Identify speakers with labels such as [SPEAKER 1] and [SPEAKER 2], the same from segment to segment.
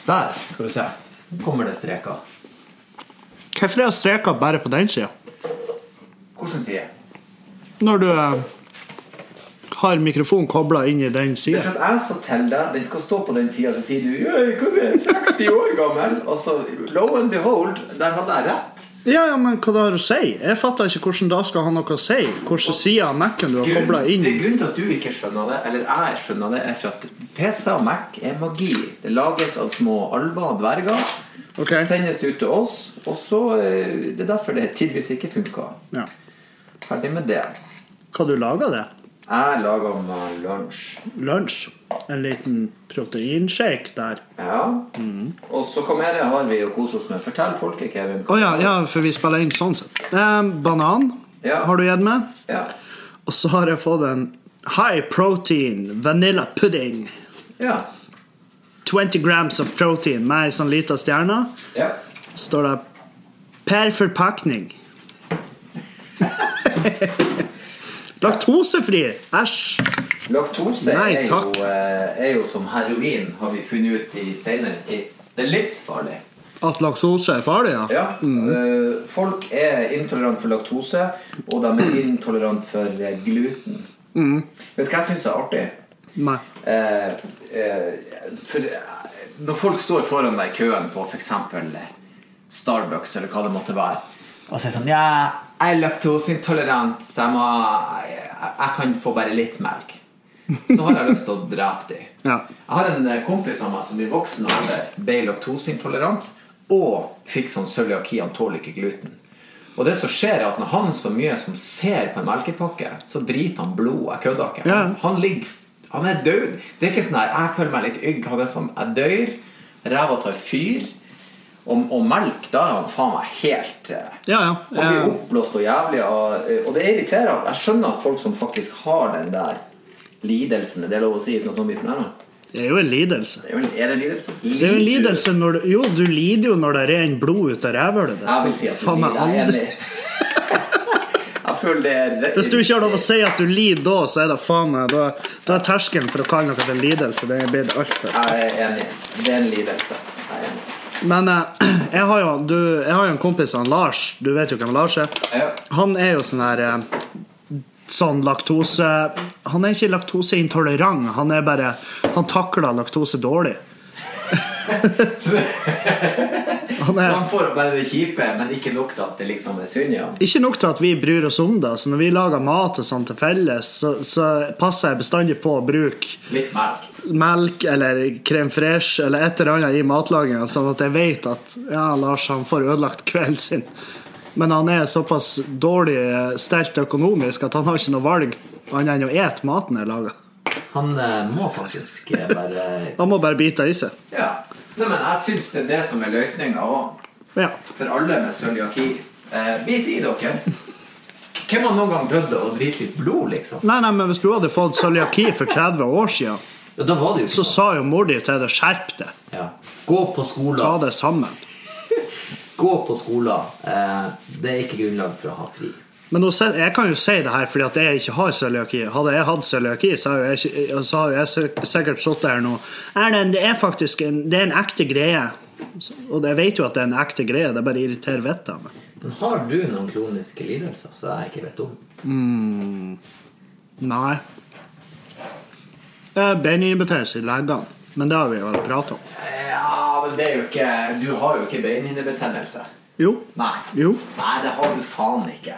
[SPEAKER 1] Der, skal du se. Nå kommer det streker.
[SPEAKER 2] Hvorfor er streker bare på den siden?
[SPEAKER 1] Hvordan sier jeg?
[SPEAKER 2] Når du har mikrofonen koblet inn i den
[SPEAKER 1] Det
[SPEAKER 2] siden.
[SPEAKER 1] for at jeg sa til deg, den skal stå på den siden, så sier du, hva er det, 60 år gammel? Og så, lo and behold, der hadde jeg rett.
[SPEAKER 2] Ja, men hva det har å si? Jeg fatter ikke hvordan det skal ha noe å si. Hvilken side av Mac-en du har koblet inn.
[SPEAKER 1] Det grunnen til at du ikke skjønner det, eller jeg skjønner det, er for at PC og Mac er magi. Det lages av små alver og dverger,
[SPEAKER 2] Ok.
[SPEAKER 1] så sendes det ut til oss, og så, det er derfor det tidligvis ikke funker.
[SPEAKER 2] Ja.
[SPEAKER 1] Ferdig med det.
[SPEAKER 2] Hva du lager det?
[SPEAKER 1] Jeg lager meg lunsj.
[SPEAKER 2] Lunsj. En liten proteinshake der.
[SPEAKER 1] Ja. Og så kom her, har vi å kose oss med. Fortell folket, Kevin.
[SPEAKER 2] Ja, for vi spiller inn sånn sett. Banan
[SPEAKER 1] Ja.
[SPEAKER 2] har du gitt med.
[SPEAKER 1] Ja.
[SPEAKER 2] Og så har jeg fått en high protein vanilla pudding.
[SPEAKER 1] Ja.
[SPEAKER 2] 20 grams of protein med en sånn liten stjerne.
[SPEAKER 1] Ja.
[SPEAKER 2] Står det per forpakning. Laktosefri. Æsj.
[SPEAKER 1] Laktose
[SPEAKER 2] Nei,
[SPEAKER 1] er
[SPEAKER 2] takk.
[SPEAKER 1] jo som heroin, har vi funnet ut i senere tid. Det er livsfarlig.
[SPEAKER 2] At laktose er farlig, ja.
[SPEAKER 1] Ja. Folk er intolerant for laktose, og de er intolerant for gluten. Vet du hva jeg synes er artig?
[SPEAKER 2] Nei.
[SPEAKER 1] For når folk står foran deg i køen på for eksempel Starbucks eller hva det måtte være, og sier sånn, ja, jeg er laktoseintolerant, så jeg kan få bare litt melk. Så har jeg lyst til å drepe dem.
[SPEAKER 2] Ja.
[SPEAKER 1] Jeg har en kompis av meg som i voksen alder ble laktoseintolerant og fikk sånn cøliaki, han tåler ikke gluten. Og det som skjer er at når han så mye som ser på en melkepakke, så driter han blod, jeg kødder ikke.
[SPEAKER 2] Ja.
[SPEAKER 1] Han er død. Det er ikke sånn her, jeg føler meg litt ygg, han er sånn, jeg dør, ræva tar fyr, og melk, da er han faen meg helt han blir oppblåst og jævlig og det irriterer. Jeg skjønner at folk som faktisk har den der lidelsen, det er lov å si uten at noen blir fornærmet.
[SPEAKER 2] Det er jo en lidelse.
[SPEAKER 1] Er det en lidelse?
[SPEAKER 2] Det er jo en lidelse når du, jo, du lider jo når det renner blod ut av rævhølet.
[SPEAKER 1] Jeg vil si at du lider, jeg er enig. Jeg føler det er
[SPEAKER 2] Hvis du ikke har lov å si at du lider da, så er det faen meg, da er terskelen for å kalle noe til en lidelse, det er bedre alt for.
[SPEAKER 1] Jeg er enig. Det er en lidelse. Jeg er enig.
[SPEAKER 2] Men jeg har jo en kompis, han Lars. Du vet jo hvem Lars er.
[SPEAKER 1] Ja.
[SPEAKER 2] Han er jo sånn her sånn laktose. Han er ikke laktoseintolerant. Han takler laktose dårlig.
[SPEAKER 1] Så han får bare det kjipe, men ikke nok til at det liksom er synd, ja.
[SPEAKER 2] Ikke nok til at vi bryr oss om det. Så når vi lager mat og sånt til felles, så passer jeg bestandig på å bruke
[SPEAKER 1] Litt
[SPEAKER 2] melk eller crème fraîche eller et eller annet i matlagingen, sånn at jeg vet at Lars, han får ødelagt kvelden sin. Men han er såpass dårlig stelt økonomisk at han har ikke noe valg annet enn å ete maten jeg lager.
[SPEAKER 1] Han må faktisk bare
[SPEAKER 2] Han må bare bite i seg.
[SPEAKER 1] Ja. Nei, men jeg synes det er det som er løsningen også.
[SPEAKER 2] Ja.
[SPEAKER 1] For alle med cøliaki. Bit i dere. Hvem har noen gang dødd og dritt litt blod, liksom?
[SPEAKER 2] Nei, men hvis du hadde fått cøliaki for 30 år siden,
[SPEAKER 1] Ja, da var det jo
[SPEAKER 2] så sa jo mor di til deg, skjerp deg.
[SPEAKER 1] Ja. Gå på skolen.
[SPEAKER 2] Ta det sammen.
[SPEAKER 1] Gå på skolen. Det er ikke grunnlag for å ha fri.
[SPEAKER 2] Men jeg kan jo si det her fordi at jeg ikke har cøliaki. Hadde jeg hatt cøliaki, så har jeg sikkert sittet her nå. Det er faktisk det er en ekte greie. Og jeg vet jo at det er en ekte greie. Det bare irriterer vettet av meg.
[SPEAKER 1] Men har du noen kroniske lidelser så jeg ikke vet om?
[SPEAKER 2] Nei. Beinhinnebetennelse i leggene. Men det har vi vel pratet om.
[SPEAKER 1] Ja, men det er jo ikke du har jo ikke beinhinnebetennelse.
[SPEAKER 2] Jo.
[SPEAKER 1] Nei.
[SPEAKER 2] Jo.
[SPEAKER 1] Nei, det har du faen ikke.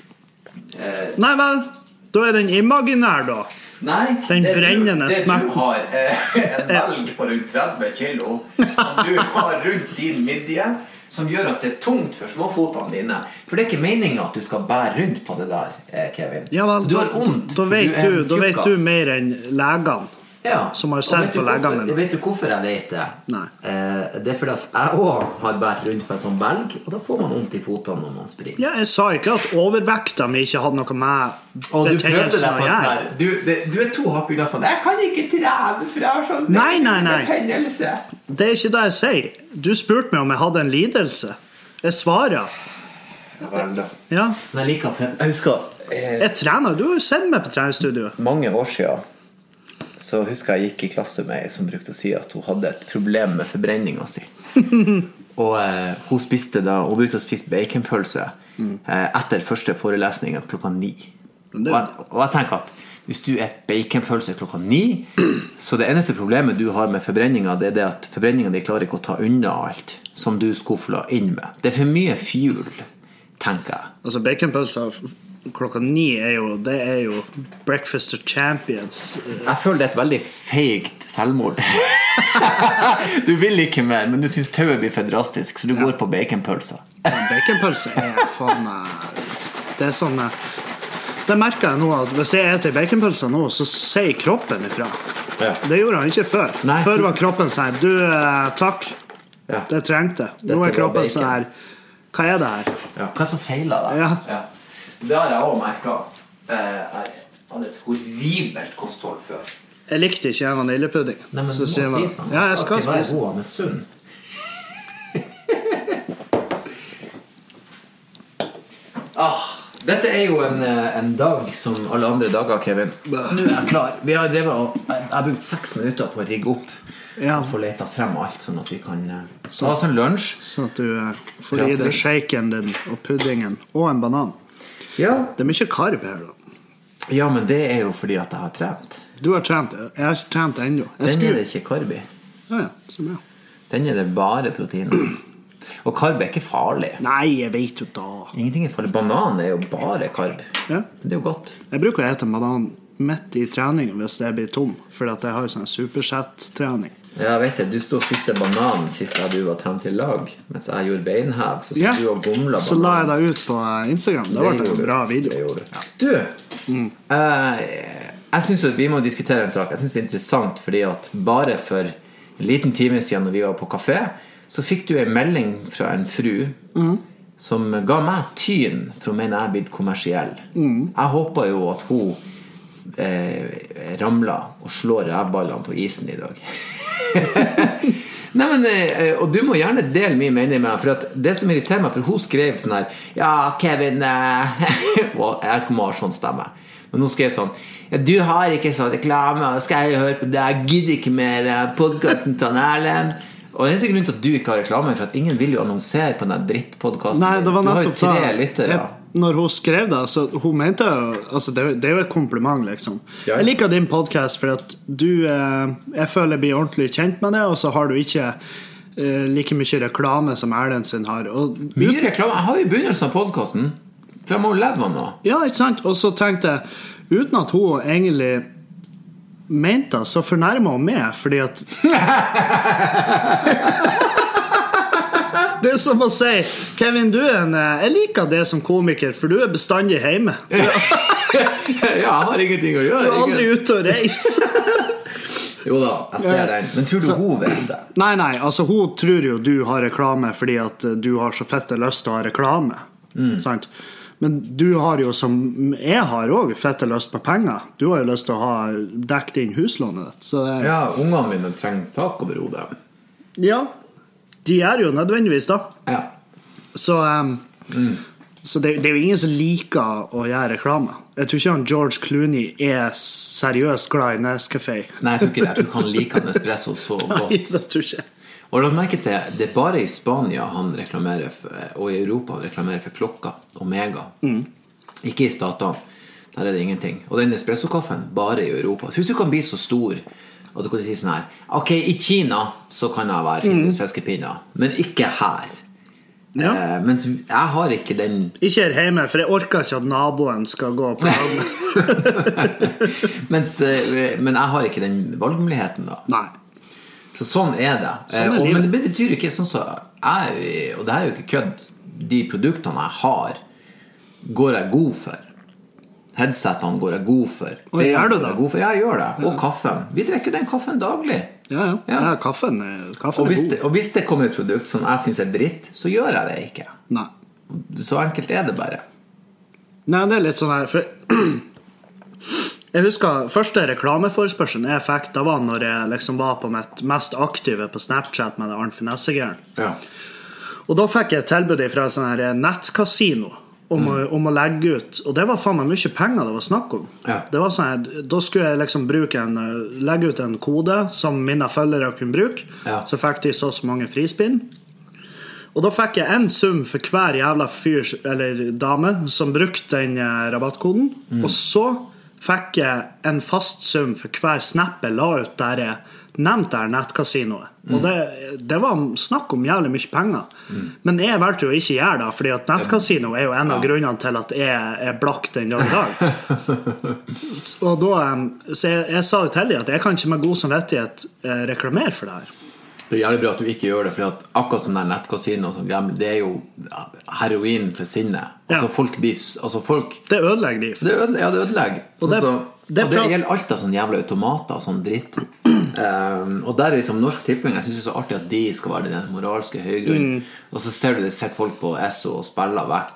[SPEAKER 2] Nei vel, da er den imaginær da.
[SPEAKER 1] Nei,
[SPEAKER 2] den brennende
[SPEAKER 1] smerten. Det du har en velg på rundt 30 kilo som du har rundt din midje, som gjør at det er tungt for småfotene dine. For det er ikke meningen at du skal bære rundt på det der, Kevin.
[SPEAKER 2] Ja, vel,
[SPEAKER 1] du har ondt,
[SPEAKER 2] da vet du mer enn legene.
[SPEAKER 1] Ja.
[SPEAKER 2] Som har sett på leggene mine.
[SPEAKER 1] Vet du hvorfor jeg vet det?
[SPEAKER 2] Nei.
[SPEAKER 1] Det er fordi at jeg også har vært rundt på en sånn belg, og da får man ondt i fotene når man springer.
[SPEAKER 2] Ja, jeg sa ikke at overvekta mi ikke hadde noe med betennelsen å gjøre.
[SPEAKER 1] Du er 2 hakk unna sånn, jeg kan ikke trene, for jeg har sånn betennelse.
[SPEAKER 2] Det er ikke det jeg sier. Du spurte meg om jeg hadde en lidelse. Jeg svarer.
[SPEAKER 1] Ja, vel da.
[SPEAKER 2] Ja.
[SPEAKER 1] Men jeg liker, jeg husker
[SPEAKER 2] jeg trener, du har jo sett meg på treningsstudio.
[SPEAKER 1] Mange år siden så så husker jeg gikk i klasse med som brukte å si at hun hadde et problem med forbrenningen sin. Og hun spiste da, hun brukte å spise baconpølse etter første forelesning klokka 9. Og jeg tenker at hvis du baconpølse klokka 9, så det eneste problemet du har med forbrenningen, det det at forbrenningen de klarer ikke å ta unna alt som du skufler inn med. Det for mye fuel, tenker jeg.
[SPEAKER 2] Altså baconpølse klokka 9 det jo breakfast of champions.
[SPEAKER 1] Jeg føler det et veldig feigt selvmord. Du vil ikke mer, men du synes tauet blir for drastisk, så du går på baconpølse.
[SPEAKER 2] Baconpølse faen meg... Det sånn... Det merker jeg nå, at hvis jeg etter baconpølse nå, så sier kroppen ifra. Ja. Det gjorde han ikke før. Nei, før var kroppen sånn, du, takk, det trengte. Nå kroppen sånn, hva det her?
[SPEAKER 1] Ja, hva som feiler det? Ja. Det har jeg også merket. Jeg hadde et horribelt kosthold før.
[SPEAKER 2] Jeg likte ikke en vaniljepudding.
[SPEAKER 1] Nei, men du må spise den.
[SPEAKER 2] Ja, jeg skal spise
[SPEAKER 1] den. God, men sunn. Dette jo en dag som alle andre dager, Kevin. Nå jeg klar. Vi har drevet og jeg har brukt 6 minutter på å rigge opp og få leta frem alt, sånn at vi kan ha sånn lunsj.
[SPEAKER 2] Sånn at du får i deg shaken din og puddingen og en banan. Ja. Det mye karb her da.
[SPEAKER 1] Ja, men det jo fordi at jeg har trent.
[SPEAKER 2] Du har trent, jeg har ikke trent ennå.
[SPEAKER 1] Den det ikke karb i.
[SPEAKER 2] Ja, så bra.
[SPEAKER 1] Den det bare protein. Og karb ikke farlig.
[SPEAKER 2] Nei, jeg vet jo da.
[SPEAKER 1] Ingenting farlig. Banan jo bare karb.
[SPEAKER 2] Ja.
[SPEAKER 1] Det jo godt.
[SPEAKER 2] Jeg bruker å ete banan midt i treningen hvis det blir tom, fordi at jeg har sånn superset-trening.
[SPEAKER 1] Ja, vet du stod og spiste banan sist du var trent i lag, mens jeg gjorde beinhev, så du og gomla banan.
[SPEAKER 2] Så la jeg deg ut på Instagram. Det var en bra video.
[SPEAKER 1] Du, jeg synes at vi må diskutere en sak. Jeg synes det interessant, fordi at bare for en liten time siden når vi var på kafé, så fikk du en melding fra en fru som ga meg tyn for å mene jeg blitt kommersiell. Jeg håper jo at hun ramler og slår rævballene på isen i dag. Nei, men, og du må gjerne dele min mening med meg, for at det som irriterer meg, for hun skrev sånn her, ja, Kevin jeg vet ikke om hun har sånn stemme, men hun skrev sånn, ja, du har ikke sånn reklame, skal jeg høre på det, jeg gidder ikke mer podcasten til Erlend. Og det grunn til at du ikke har reklame, for at ingen vil jo annonsere på den drittpodcasten.
[SPEAKER 2] Nei, det var nettopp
[SPEAKER 1] du har jo 3 lyttere.
[SPEAKER 2] Når hun skrev det, så hun mente altså det jo et kompliment liksom. Ja. Jeg liker din podcast for at du jeg føler jeg blir ordentlig kjent med det, og så har du ikke like mye reklame som Erlend sin har. Og
[SPEAKER 1] mye reklame? Jeg har jo begynnelsen av podcasten, for jeg må leve nå.
[SPEAKER 2] Ja, ikke sant? Og så tenkte jeg, uten at hun egentlig mente så fornærmer hun meg, fordi at det som å si, Kevin, du jeg liker det som komiker, for du bestandig hjemme.
[SPEAKER 1] Ja, jeg har ingenting å gjøre.
[SPEAKER 2] Du aldri ute å reise.
[SPEAKER 1] Jo da, jeg ser den. Men tror du hun vet det?
[SPEAKER 2] Nei, altså hun tror jo du har reklame fordi at du har så fette lyst til å ha reklame. Sant? Men du har jo, som jeg har også, fette lyst på penger. Du har jo lyst til å ha dekket inn huslånet ditt. Så
[SPEAKER 1] ja, ungene mine trenger tak over hodet.
[SPEAKER 2] Ja, de jo nødvendigvis da.
[SPEAKER 1] Ja.
[SPEAKER 2] Så det jo ingen som liker å gjøre reklame. Jeg tror ikke han George Clooney seriøst glad i Nescafé.
[SPEAKER 1] Nei, jeg tror ikke det. Jeg tror ikke han liker Nespresso så godt.
[SPEAKER 2] Nei, det tror ikke.
[SPEAKER 1] Og la meg merke til, det bare i Spania han reklamerer for, og i Europa han reklamerer for klokka, Omega. Ikke i statene. Der det ingenting. Og den Nespresso-kaffen bare i Europa. Jeg tror du kan bli så stor og du kan si sånn her, ok, i Kina så kan jeg være fiskepinner, men ikke her. Ja. Mens jeg har ikke den...
[SPEAKER 2] Ikke her hjemme, for jeg orker ikke at naboen skal gå på
[SPEAKER 1] men jeg har ikke den valgmuligheten da.
[SPEAKER 2] Nei.
[SPEAKER 1] Så sånn det. Men det betyr ikke sånn så jeg, og det jo ikke kødd, de produktene jeg har går jeg god for. Headsetene går jeg god for.
[SPEAKER 2] Og gjør du det?
[SPEAKER 1] Ja, jeg gjør det. Og kaffen. Vi drikker den kaffen daglig.
[SPEAKER 2] Ja. Kaffen
[SPEAKER 1] og hvis det kommer et produkt som jeg synes dritt, så gjør jeg det ikke.
[SPEAKER 2] Nei.
[SPEAKER 1] Så enkelt det bare.
[SPEAKER 2] Nei, det litt sånn her for jeg husker første reklameforespørselen jeg fikk, da var når jeg liksom var på mitt mest aktive på Snapchat med Arnt Finessegeren.
[SPEAKER 1] Ja.
[SPEAKER 2] Og da fikk jeg et tilbud fra sånn her nettkasino. om å legge ut, og det var faen meg mye penger det var snakk om. Det var sånn, da skulle jeg liksom legge ut en kode som mine følgere kunne bruke, så fikk de så mange frispinn. Og da fikk jeg en sum for hver jævla fyr eller dame som brukte den rabattkoden, og så fikk jeg en fast sum for hver snap jeg la ut der jeg nevnte der nettkasinoet. Og det var snakk om jævlig mye penger. Men jeg valgte jo ikke gjøre det, fordi at nettkasino er jo en av grunnene til at jeg blakk den dag i dag. Og da, så jeg sa jo til dem at jeg kan ikke med god samvittighet reklamere for det her.
[SPEAKER 1] Det jævlig bra at du ikke gjør det, for at akkurat sånn der nettkasino og sånn gamle, det jo heroin for sinnet. Altså folk blir,
[SPEAKER 2] det ødelegger de.
[SPEAKER 1] Det ødelegger. Det gjelder alt av sånne jævla automater og sånn dritt. Og der liksom Norsk Tipping, jeg synes det så artig at de skal være den moralske høygrunn. Og så ser du det, sett folk på SO og spiller vekk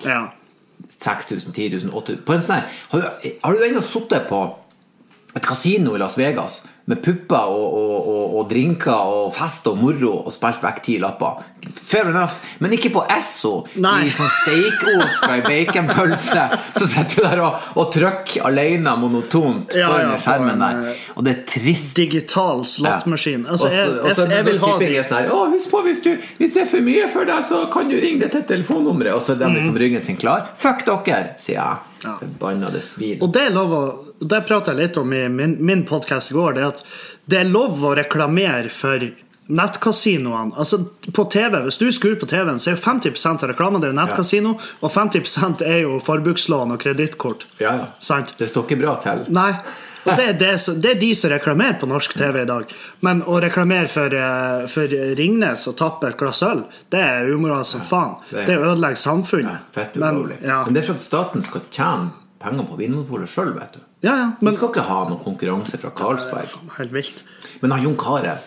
[SPEAKER 1] 6 000, 10 000, 8 000 på en sånn. Har du enda suttet på et kasino i Las Vegas med pupper og drinker og fest og moro og spilt vekk 10 lapper? Fair enough, men ikke på Esso. I sånn steikost fra en baconpølse. Så setter du der og trykker alene monotont på skjermen der. Og det trist.
[SPEAKER 2] Digital slottmaskin. Altså,
[SPEAKER 1] jeg vil ha det. Husk på, hvis det for mye for deg, så kan du ringe det til telefonnummeret. Og så er de liksom ryggen sin klar. Fuck dere, sier jeg. Forbannede svin.
[SPEAKER 2] Og det er lov å, det prater jeg litt om i min podcast i går, det at det er lov å reklamere for nettkasinoene. Altså på TV, hvis du skrur på TV-en, så er jo 50% av reklamen det er jo nettkasino, og 50% er jo forbrukslån og kredittkort. Sant?
[SPEAKER 1] Det står ikke bra til.
[SPEAKER 2] Nei. Og det er de som reklamerer på norsk TV i dag. Men å reklamere for Ringnes og tappe et glass øl, det er umoral som faen. Det ødelegger samfunnet.
[SPEAKER 1] Fett ulovlig. Men det er for at staten skal tjene penger på Vinmonopolet selv, vet du. Men skal ikke ha noen konkurranse fra Carlsberg.
[SPEAKER 2] Helt vilt.
[SPEAKER 1] Men Jon Carew,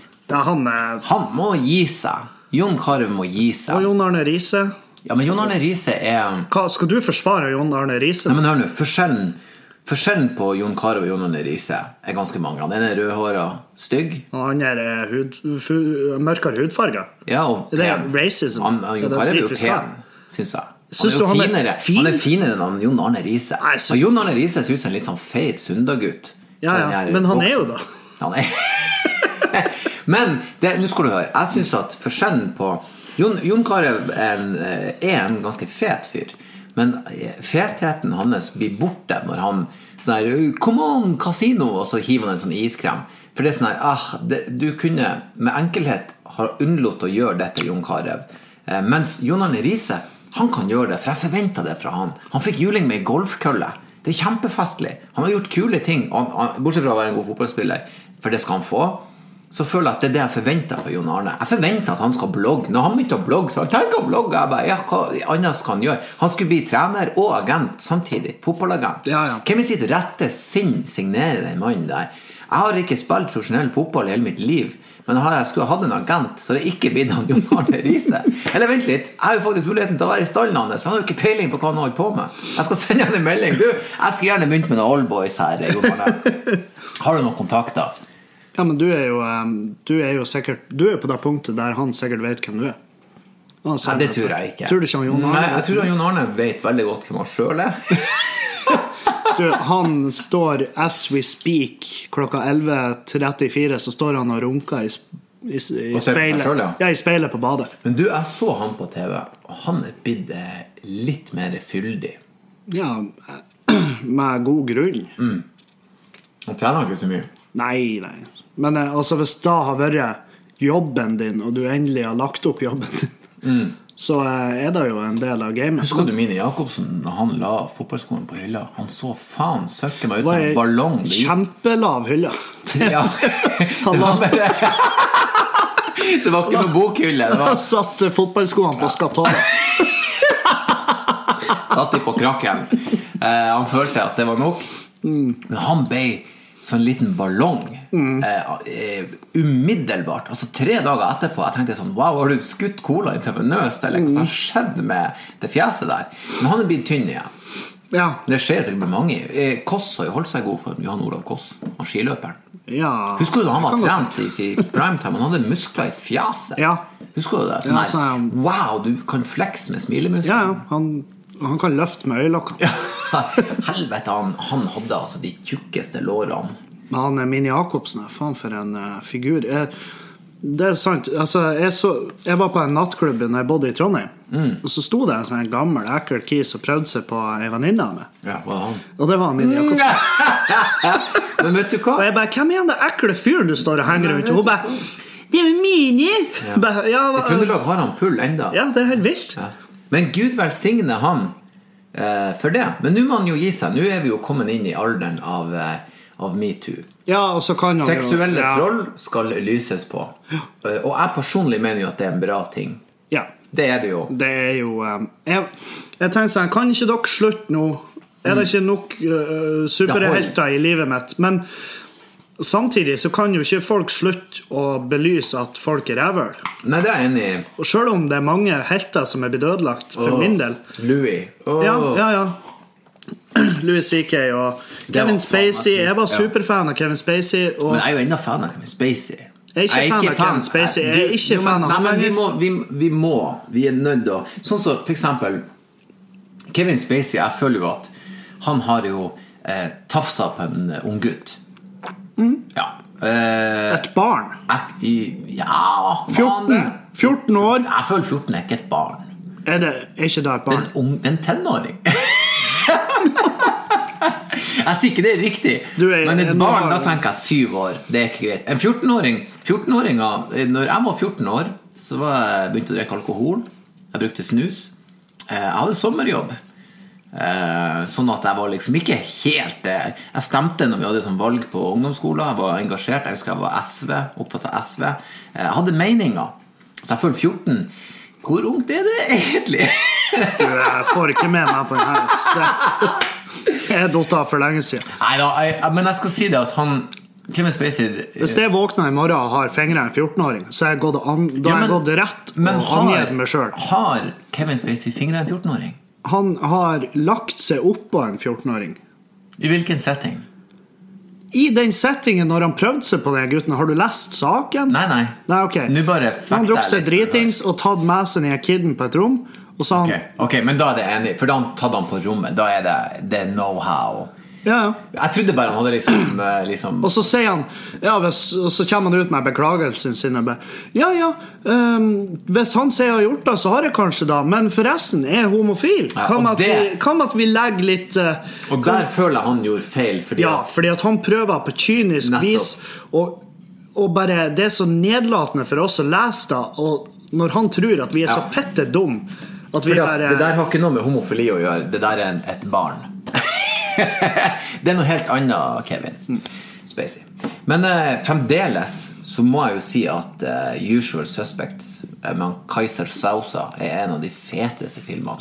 [SPEAKER 1] han må gi seg. Jon Carew må gi seg.
[SPEAKER 2] Og Jon Arne Riise.
[SPEAKER 1] Ja, men Jon Arne Riise
[SPEAKER 2] Hva, skal du forsvare Jon Arne Riise?
[SPEAKER 1] Nei, men hør nå, forskjellen på Jon Carew og Jon Arne Riise er ganske mange. Den er rødhåret, stygg.
[SPEAKER 2] Og han er mørkere hudfarget.
[SPEAKER 1] Ja, og pen.
[SPEAKER 2] Det er racism.
[SPEAKER 1] Jon Carew er jo pen, synes jeg. Han er finere enn Jon Arne Riise. Og Jon Arne Riise ser ut som en litt sånn feit sundagutt.
[SPEAKER 2] Men han er jo da.
[SPEAKER 1] Han er. Men, nå skal du høre, jeg synes at forskjellen på Jon Carew er en ganske fet fyr. Men fetheten hans blir borte når han sånn her, come on, kasino, og så hiver han en sånn iskrem. For det er sånn her, du kunne med enkelhet ha unnlått å gjøre dette, Jon Carew. Mens Jon Arne Riise, han kan gjøre det, for jeg forventet det fra han. Han fikk juling med golfkølle. Det er kjempefestlig. Han har gjort kule ting, bortsett fra å være en god fotballspiller, for det skal han få. Så føler jeg at det er det jeg forventer fra Jon Arne. Jeg forventer at han skal blogge. Når han begynte å blogge, så han tenker å blogge. Jeg bare, hva annet skal han gjøre? Han skulle bli trener og agent samtidig. Fotballagent. Hvem i sitt rette sinn signerer den mannen der? Jeg har ikke spilt profesjonell fotball i hele mitt liv, men jeg skulle ha hatt en agent, så det ikke blir han Jon Arne Riise. Eller vent litt, jeg har jo faktisk muligheten til å være i stallen hans, for han har jo ikke peiling på hva han holder på med. Jeg skal sende han en melding. Du, jeg skulle gjerne begynt med noen old boys her, Jon Arne. Har du noen kontakter?
[SPEAKER 2] Ja, men du er jo sikkert, du er på det punktet der han sikkert vet hvem du er.
[SPEAKER 1] Nei, det tror jeg ikke.
[SPEAKER 2] Tror du ikke han Jon Arne?
[SPEAKER 1] Nei, jeg tror han Jon Arne vet veldig godt hvem han selv er.
[SPEAKER 2] Han står, as we speak, klokka 11:34, så står han og runker i speilet.
[SPEAKER 1] Selv,
[SPEAKER 2] i speilet på badet.
[SPEAKER 1] Men du, jeg så han på TV, og han er blitt litt mer fyldig.
[SPEAKER 2] Ja, med god grunn.
[SPEAKER 1] Han trener ikke så mye.
[SPEAKER 2] Nei. Men altså, hvis da har vært jobben din, og du endelig har lagt opp jobben din, så er det jo en del av gamet.
[SPEAKER 1] Husker du Mine Jakobsen, når han la fotballskolen på hylla? Han så faen søkke meg ut som en ballong.
[SPEAKER 2] Kjempelav hylla.
[SPEAKER 1] Ja, det var ikke noe bokhylle.
[SPEAKER 2] Han satt fotballskoene på skatåret.
[SPEAKER 1] Satt de på krakken. Han følte at det var nok. Men han ble sånn liten ballong umiddelbart, altså 3 dager etterpå. Jeg tenkte sånn, wow, har du skutt cola intravenøst, eller hva som skjedde med det fjeset der? Men han er blitt tynn igjen. Det skjer sikkert med mange. Koss har jo holdt seg god for Johan Olav Koss, og skiløperen. Husker du da han var trent i sin primetime? Han hadde muskler i fjeset. Husker du det? Sånn her, wow, du kan flex med smilemuskler.
[SPEAKER 2] Han kan løfte med øyelokkene.
[SPEAKER 1] Helvete, han hadde altså de tjukkeste lårene.
[SPEAKER 2] Men han Mini Jakobsen, faen for en figur. Det sant. Altså, jeg var på en nattklubb når jeg bodde i Trondheim. Og så sto det en sånn gammel, ekkel kis og prøvde seg på en venninne av meg.
[SPEAKER 1] Ja, var det han?
[SPEAKER 2] Og det var han Mini Jakobsen.
[SPEAKER 1] Men vet du hva?
[SPEAKER 2] Og jeg bare, hvem er den ekle fyren du står og henger rundt? Og hun bare, det er Mini!
[SPEAKER 1] I Trøndelag har han pull enda.
[SPEAKER 2] Ja, det er helt vilt.
[SPEAKER 1] Ja. Men Gud velsigne han for det. Men nå må han jo gi seg. Nå vi jo kommet inn i alderen av MeToo.
[SPEAKER 2] Ja, og så kan han
[SPEAKER 1] seksuelle troll skal lyses på. Og jeg personlig mener jo at det er en bra ting.
[SPEAKER 2] Ja.
[SPEAKER 1] Det er det jo.
[SPEAKER 2] Det er jo jeg tenker sånn, kan ikke dere slutte nå? Er det ikke nok superhelter i livet mitt? Men samtidig så kan jo ikke folk slutte å belyse at folk er rævøl.
[SPEAKER 1] Nei, det er jeg enig i.
[SPEAKER 2] Og selv om det er mange helter som er bedødelagt for min del.
[SPEAKER 1] Louis.
[SPEAKER 2] Ja. Louis C.K. og Kevin Spacey. Jeg var superfan av Kevin Spacey.
[SPEAKER 1] Men jeg er jo enda fan av Kevin Spacey.
[SPEAKER 2] Jeg er ikke fan av Kevin Spacey. Jeg er ikke fan av
[SPEAKER 1] han. Men vi er nødt til å... Sånn så, for eksempel Kevin Spacey, jeg føler jo at han har jo tafsa på en ung gutt. Ja.
[SPEAKER 2] Et barn?
[SPEAKER 1] Ja,
[SPEAKER 2] 14 år?
[SPEAKER 1] Jeg føler 14 er ikke et barn.
[SPEAKER 2] Er ikke det et barn?
[SPEAKER 1] En tenåring. Jeg sier ikke det er riktig. Men et barn, da tenker jeg 7 år. Det er ikke greit. En 14-åringer, når jeg var 14 år, så begynte jeg å drikke alkohol. Jeg brukte snus. Jeg hadde sommerjobb. Sånn at jeg var liksom ikke helt Jeg stemte når vi hadde sånn valg på ungdomsskolen. Jeg var engasjert, jeg husker jeg var SV, opptatt av SV. Jeg hadde meninger. Så jeg følte 14. Hvor ungt er det egentlig?
[SPEAKER 2] Jeg får ikke med meg på den her. Jeg dott av for lenge siden.
[SPEAKER 1] Neida, men jeg skal si det at han Kevin Spacey
[SPEAKER 2] hvis jeg våkner i morgen og har fingre en 14-åring, så har jeg gått rett og angitt meg selv.
[SPEAKER 1] Har Kevin Spacey fingre en 14-åring?
[SPEAKER 2] Han har lagt seg opp på en 14-åring.
[SPEAKER 1] I hvilken setting?
[SPEAKER 2] I den settingen når han prøvde seg på den gutten. Har du lest saken?
[SPEAKER 1] Nei,
[SPEAKER 2] ok.
[SPEAKER 1] Han
[SPEAKER 2] drukket seg dritings og tatt med seg ned kidden på et rom. Og så
[SPEAKER 1] ok, men da er det enig. For da tatt han på rommet. Da er det know-how.
[SPEAKER 2] Ja.
[SPEAKER 1] Jeg trodde bare han hadde liksom
[SPEAKER 2] og så sier han og så kommer han ut med beklagelsen sin og hvis han sier jeg har gjort det, så har jeg kanskje det, men forresten er homofil. Kan at vi legger litt
[SPEAKER 1] og der føler jeg han gjorde feil
[SPEAKER 2] fordi at han prøver på kynisk vis og bare det er så nedlatende for oss å lese det, og når han tror at vi er så fette dum at vi
[SPEAKER 1] det der har ikke noe med homofili å gjøre. Det der er et barn. Det er noe helt annet, Kevin Spacey. Men fremdeles så må jeg jo si at Usual Suspects med Kaiser Sousa er en av de feteste filmene.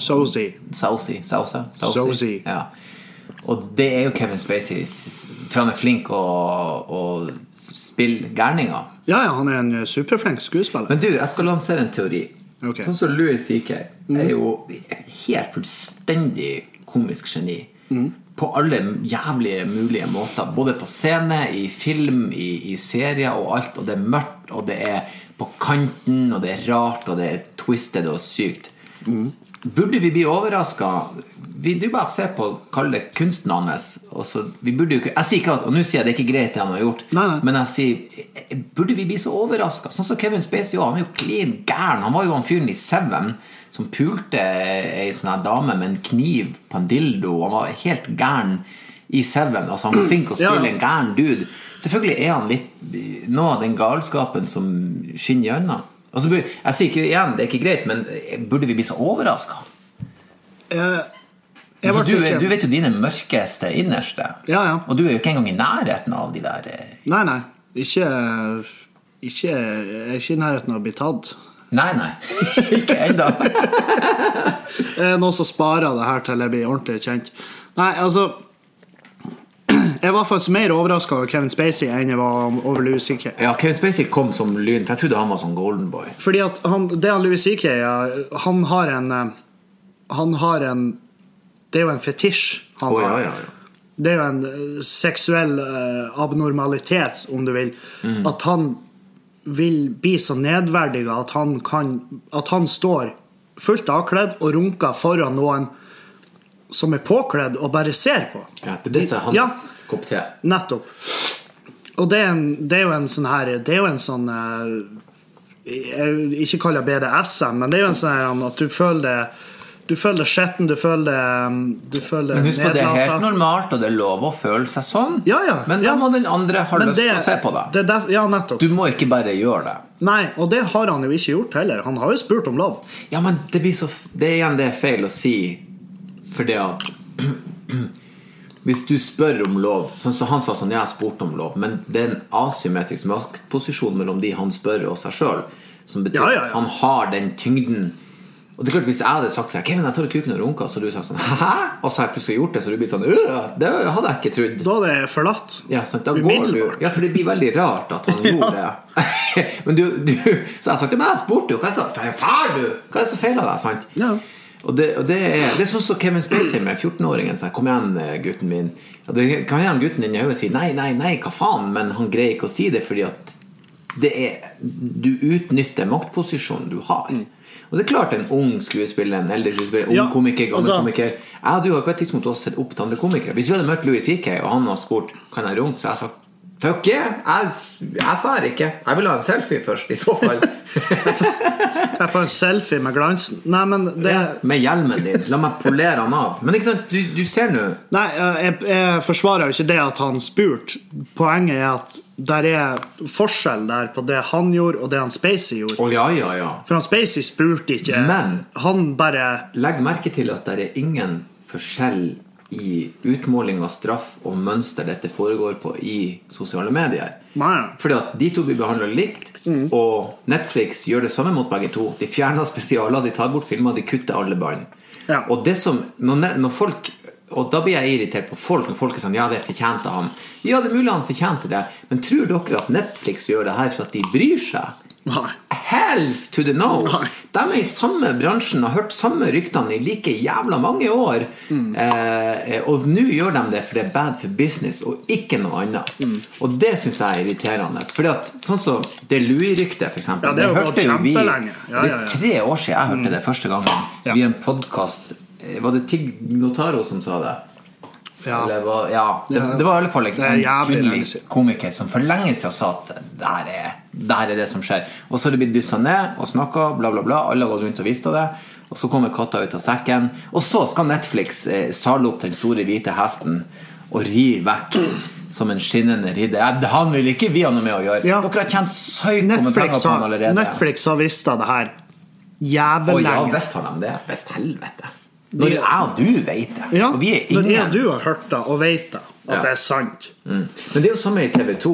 [SPEAKER 1] Sousa. Ja. Og det er jo Kevin Spacey, for han er flink å spille gærninger.
[SPEAKER 2] Ja, han er en superflink skuespiller.
[SPEAKER 1] Men du, jeg skal lansere en teori. Sånn som Louis C.K. er jo helt fullstendig komisk geni. På alle jævlige mulige måter. Både på scene, i film, i serier og alt. Og det er mørkt, og det er på kanten, og det er rart, og det er twisted og sykt. Burde vi bli overrasket? Du bare ser på kalle kunsten hans. Vi burde jo ikke, jeg sier ikke at, og nå sier jeg det er ikke greit det han har gjort.
[SPEAKER 2] Nei.
[SPEAKER 1] Men jeg sier, burde vi bli så overrasket? Sånn som Kevin Spacey også, han er jo clean gæren. Han var jo han fyren i Seven som pulte en sånn her dame med en kniv på en dildo. Han var helt gæren i Seven. Altså han var flink å spille en gæren dude. Selvfølgelig er han litt noe av den galskapen som skinner gjennom. Altså, jeg sier ikke igjen, det er ikke greit, men burde vi bli så overrasket? Altså, du vet jo dine mørkeste innerste. Og du er jo ikke engang i nærheten av de der.
[SPEAKER 2] Nei. Ikke i nærheten av å bli tatt.
[SPEAKER 1] Nei. Ikke enda.
[SPEAKER 2] Noen som sparer det her til jeg blir ordentlig kjent. Nei, altså jeg var faktisk mer overrasket over Kevin Spacey enn jeg var over Louis C.K.
[SPEAKER 1] Ja, Kevin Spacey kom som lyn, for jeg trodde han var som Golden Boy.
[SPEAKER 2] Fordi at Louis C.K. Han har en det er jo en fetisj han har. Det er jo en seksuell abnormalitet, om du vil. At han vil bli så nedverdiget at han står fullt avkledd og runker foran noen som påkledd og bare ser på.
[SPEAKER 1] Ja, det som hans kopp te.
[SPEAKER 2] Nettopp. Og det er jo en sånn her, det er jo en sånn jeg ikke kaller BDSM, men det er jo en sånn at du føler det skjetten, du føler det
[SPEAKER 1] men husk på, det er helt normalt, og det er lov å føle seg sånn. Men da må den andre ha lyst til å se på det.
[SPEAKER 2] Nettopp.
[SPEAKER 1] Du må ikke bare gjøre det.
[SPEAKER 2] Nei, og det har han jo ikke gjort heller. Han har jo spurt om lov.
[SPEAKER 1] Ja, men det er igjen det feil å si, for det at hvis du spør om lov, sånn som han sa sånn, jeg har spurt om lov, men det er en asymmetrisk maktposisjon mellom de han spør og seg selv, som betyr at han har den tyngden. Og det er klart, hvis jeg hadde sagt sånn, Kevin, jeg tar kuken og runker, så hadde du sagt sånn, hæ? Og så har jeg plutselig gjort det, så du blir sånn, det hadde jeg ikke trodd.
[SPEAKER 2] Da hadde jeg forlatt.
[SPEAKER 1] Ja, sant, da går du. Ja, for det blir veldig rart at han gjorde det. Men du, så jeg sagt, men jeg spurte jo, hva jeg sa? Far du! Hva er det så feil av deg, sant?
[SPEAKER 2] Ja.
[SPEAKER 1] Og det er sånn som Kevin Spacey med 14-åringen så kom igjen gutten min og det kan igjen gutten din i hodet si nei, hva faen, men han greier ikke å si det fordi at du utnytter maktposisjonen du har og det er klart en ung skuespiller, en eldre skuespiller, ung komiker, gammel komiker jeg hadde jo på et tidspunkt også sett opp til andre komikere hvis vi hadde møtt Louis C.K. og han har spurt kan jeg runke, så jeg sa fuck yeah, jeg fer ikke jeg vil ha en selfie først i så fall
[SPEAKER 2] jeg får en selfie med glansen nei, men det...
[SPEAKER 1] med hjelmen din, la meg polere han av men ikke sant, du ser nå
[SPEAKER 2] nei, jeg forsvarer jo ikke det at han spurt poenget er at der er forskjell der på det han gjorde og det han Spacey gjorde
[SPEAKER 1] ja.
[SPEAKER 2] For han Spacey spurte ikke
[SPEAKER 1] men
[SPEAKER 2] han bare
[SPEAKER 1] legg merke til at der er ingen forskjell i utmåling av straff og mønster dette foregår på i sosiale medier fordi at de to blir behandlet likt og Netflix gjør det samme mot begge to de fjerner spesialer, de tar bort filmer de kutter alle bånd og det som når folk og da blir jeg irritert på folk når folk er sånn, ja det fortjente han ja det er mulig han fortjente det men tror dere at Netflix gjør det her for at de bryr seg? Hells to the no de er i samme bransjen og har hørt samme ryktene i like jævla mange år og nå gjør de det for det er bad for business og ikke noe annet og det synes jeg er irriterende fordi at sånn som det Louis-ryktet for eksempel
[SPEAKER 2] det hørte jo vi
[SPEAKER 1] det er 3 år siden jeg hørte det første gangen via en podcast var det Tig Notaro som sa det? Det var i alle fall en kvinnelig komiker som for lenge siden sa at det er det som skjer og så har det blitt dysset ned og snakket bla bla bla, alle har gått rundt og visste det og så kommer katta ut av sekken og så skal Netflix sale opp den store hvite hesten og rive vekk som en skinnende ridder han vil ikke vi ha noe med å gjøre dere har tjent søyt med penger på han allerede
[SPEAKER 2] Netflix har visst det her jævlig lenge
[SPEAKER 1] visst har de det, best helvete når jeg og du vet det og vi er ingen
[SPEAKER 2] når jeg og du har hørt det og vet det at det er sant
[SPEAKER 1] men det er jo samme i TV2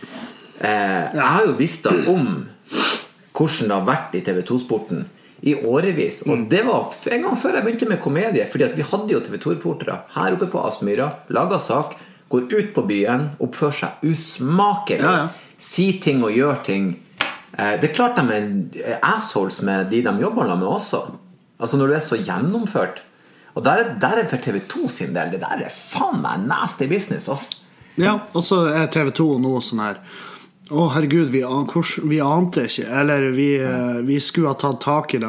[SPEAKER 1] jeg har jo visst om hvordan det har vært i TV2-sporten i årevis og det var en gang før jeg begynte med komedie fordi at vi hadde jo TV2-reportere her oppe på Aspmyra laget sak, går ut på byen oppfører seg usmakelig si ting og gjør ting det er klart de er assholes med de jobber med også altså når du er så gjennomført og der er for TV2 sin del det der er faen meg nasty business
[SPEAKER 2] og så er TV2 nå sånn her herregud, vi ante ikke eller vi skulle ha tatt tak i det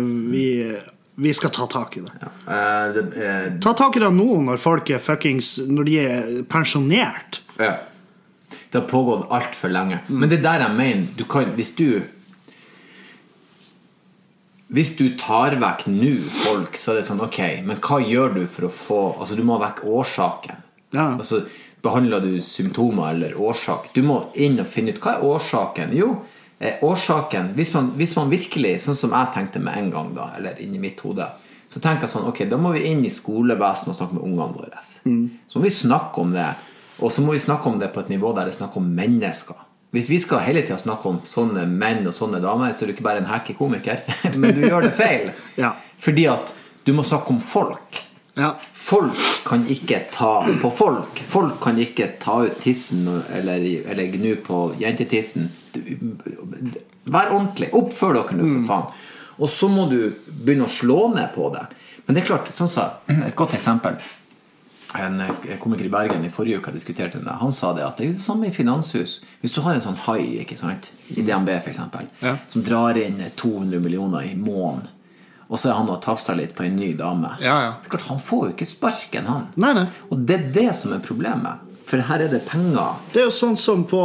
[SPEAKER 2] vi skal ta tak i det ta tak i det nå når folk er fuckings når de er pensjonert
[SPEAKER 1] det har pågått alt for lenge men det der jeg mener du kan, hvis du tar vekk nå folk så er det sånn, ok, men hva gjør du for å få, altså du må vekk årsaken altså behandler du symptomer eller årsak du må inn og finne ut, hva er årsaken? Jo, årsaken hvis man virkelig, sånn som jeg tenkte med en gang da, eller inn i mitt hode så tenker jeg sånn, ok, da må vi inn i skolevesen og snakke med ungene våre så må vi snakke om det og så må vi snakke om det på et nivå der det snakker om mennesker hvis vi skal hele tiden snakke om sånne menn og sånne damer så er du ikke bare en hackekomiker men du gjør det feil fordi at du må snakke om folk folk kan ikke ta på folk kan ikke ta ut tissen eller gnu på jentetissen vær ordentlig oppfør dere nå for faen og så må du begynne å slå ned på det men det er klart, sånn så, et godt eksempel en komiker i Bergen i forrige uke diskuterte det han sa det at det er jo det samme i finanshus hvis du har en sånn hai, ikke sant i DNB for eksempel som drar inn 200 millioner i måneden og så han og tafsa litt på en ny dame. Klart, han får jo ikke sparken, han.
[SPEAKER 2] Nei.
[SPEAKER 1] Og det det som problemet. For her det penger.
[SPEAKER 2] Det jo sånn som på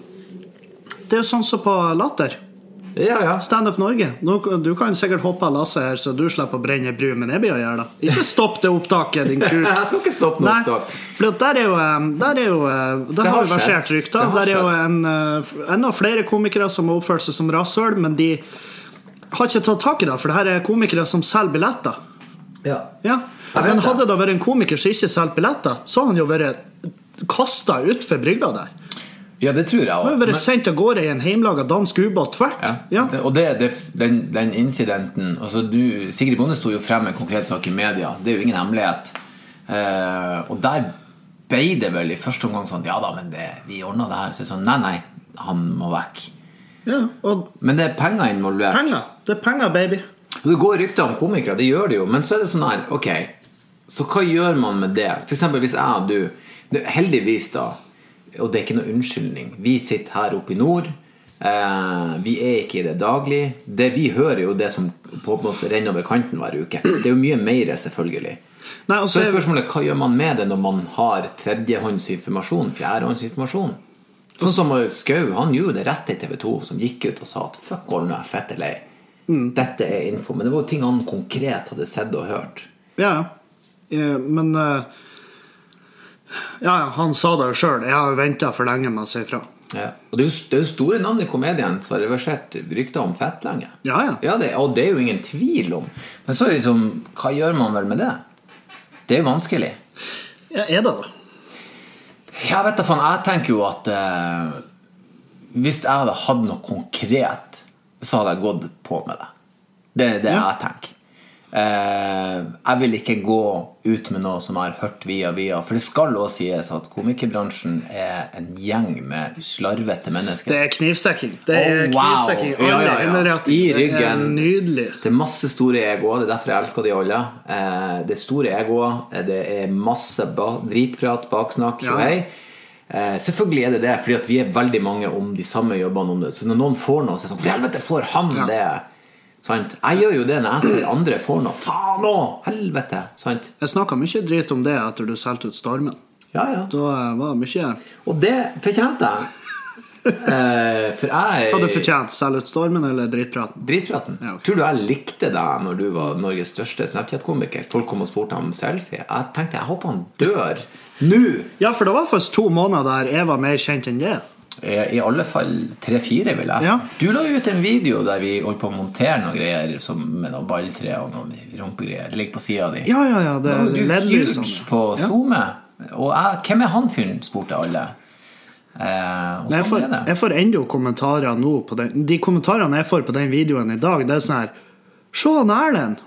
[SPEAKER 2] Latter.
[SPEAKER 1] Ja.
[SPEAKER 2] Stand Up Norge. Du kan sikkert hoppe av Lasse her, så du slipper å brenne bru, men jeg blir å gjøre det. Ikke stopp det opptaket, din kuk.
[SPEAKER 1] Jeg skal ikke stoppe noe opptak.
[SPEAKER 2] For der det har versert rykter. Der jo enda flere komikere som har oppført seg som rasshøl, men de har ikke tatt tak i det, for det her komikere som selger billetter. Ja. Men hadde det vært en komiker som ikke selger billetter, så har han jo vært kastet ut for brygda der.
[SPEAKER 1] Ja, det tror jeg også.
[SPEAKER 2] Han har vært sendt av gårde i en heimlaget dansk ubåt tvert.
[SPEAKER 1] Og den incidenten, altså Sigrid Bonde stod jo frem med en konkret sak i media. Det jo ingen hemmelighet. Og der ble det vel i første omgang sånn, ja da, men vi ordnet det her. Så sånn, nei, han må vekk. Men det penger involvert. Det penger, baby. Og det går rykter om komikere, det gjør det jo. Men så det sånn her, ok, så hva gjør man med det? For eksempel hvis jeg og du, heldigvis da, og det ikke noe unnskyldning. Vi sitter her oppe i nord. Vi ikke i det daglig. Det vi hører jo det som på en måte renner over kanten hver uke. Det jo mye mer selvfølgelig. Så spørsmålet, hva gjør man med det når man har tredjehåndsinformasjon, fjerdehåndsinformasjon? Sånn som Skau, han gjorde det rett i TV2, som gikk ut og sa at fuck all, nå fette lei. Dette info. Men det var jo ting han konkret hadde sett og hørt.
[SPEAKER 2] Men han sa det selv. Jeg har ventet for lenge med å si fra.
[SPEAKER 1] Og det jo store navn i komedien som har reversert rykter om fett lenge. Og det jo ingen tvil om. Men så liksom, hva gjør man vel med det? Det jo vanskelig.
[SPEAKER 2] Det da?
[SPEAKER 1] Jeg vet da faen, jeg tenker jo at hvis jeg hadde hatt noe konkret, så hadde jeg gått på med det. Det jeg tenker. Jeg vil ikke gå ut med noe som jeg har hørt via, for det skal også sies at komikerbransjen en gjeng med slarvete mennesker.
[SPEAKER 2] Det knivstekking. Knivstekking.
[SPEAKER 1] I ryggen.
[SPEAKER 2] Det nydelig.
[SPEAKER 1] Det masse store egoer, det derfor jeg elsker de alle. Det store egoer, det masse dritprat, baksnakk, selvfølgelig det, fordi at vi veldig mange om de samme jobbene om det. Så når noen får noe, så sånn, for helvete får han det. Sant? Jeg gjør jo det når jeg ser andre får noe. Faen nå, helvete. Sant?
[SPEAKER 2] Jeg snakket mye drit om det etter du solgte ut Stormen.
[SPEAKER 1] Da
[SPEAKER 2] var det mye.
[SPEAKER 1] Og det fortjente jeg. For jeg
[SPEAKER 2] Hva du fortjent? Selge ut Stormen eller dritpraten?
[SPEAKER 1] Dritpraten. Okay. Tror du jeg likte deg når du var Norges største Snapchat-komiker? Folk kom og spurte om selfie. Jeg tenkte, jeg håper han dør nå.
[SPEAKER 2] Ja, for det var faktisk 2 måneder der jeg var mer kjent enn det.
[SPEAKER 1] I alle fall 3-4 vil jeg. Du la ut en video der vi holdt på å montere noen greier som med noen balltre og noen rumpegreier. Det ligger på siden av de.
[SPEAKER 2] Det
[SPEAKER 1] du huge på Zoome. Og hvem han fyren, spurte alle.
[SPEAKER 2] Jeg får enda kommentarer nå på den. De kommentarene jeg får på den videoen i dag, det sånn her: se han Erlend.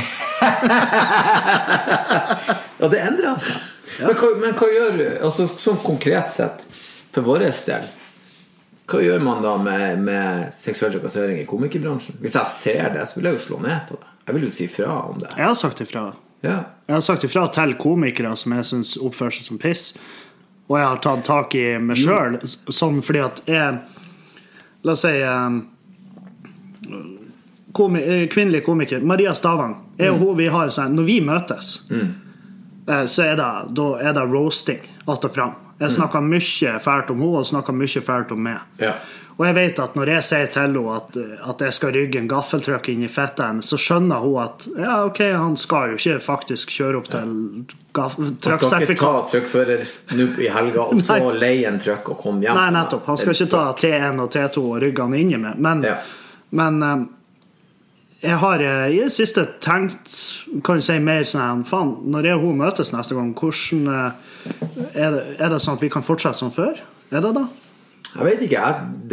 [SPEAKER 1] Det endrer seg. Men hva gjør, altså sånn konkret sett for vår del, hva gjør man da med seksuell trakassering i komikerbransjen? Hvis jeg ser det, så vil jeg jo slå ned på det. Jeg vil jo si fra om det.
[SPEAKER 2] Jeg har sagt ifra. Jeg har sagt ifra til komikere som jeg synes oppfører seg som piss. Og jeg har tatt tak i meg selv, sånn fordi at la oss si kvinnelig komiker Maria Stavang hun vi har sånn, når vi møtes så da det roasting alt og fram. Jeg snakker mye fælt om henne og snakker mye fælt om meg. Og jeg vet at når jeg sier til henne at jeg skal rygge en gaffeltrykk inn i fettet, så skjønner hun at ok, han skal jo ikke faktisk kjøre opp til trøkksertifikat.
[SPEAKER 1] Han skal ikke ta trøkkfører nå i helga og så leie en trøkk og komme hjem.
[SPEAKER 2] Nei, nettopp. Han skal ikke ta T1 og T2 og rygge han inni med. Men jeg har i det siste tenkt, kan jeg si mer sånn, faen, når jeg og hun møtes neste gang, hvordan det sånn at vi kan fortsette som før? Det da?
[SPEAKER 1] Jeg vet ikke,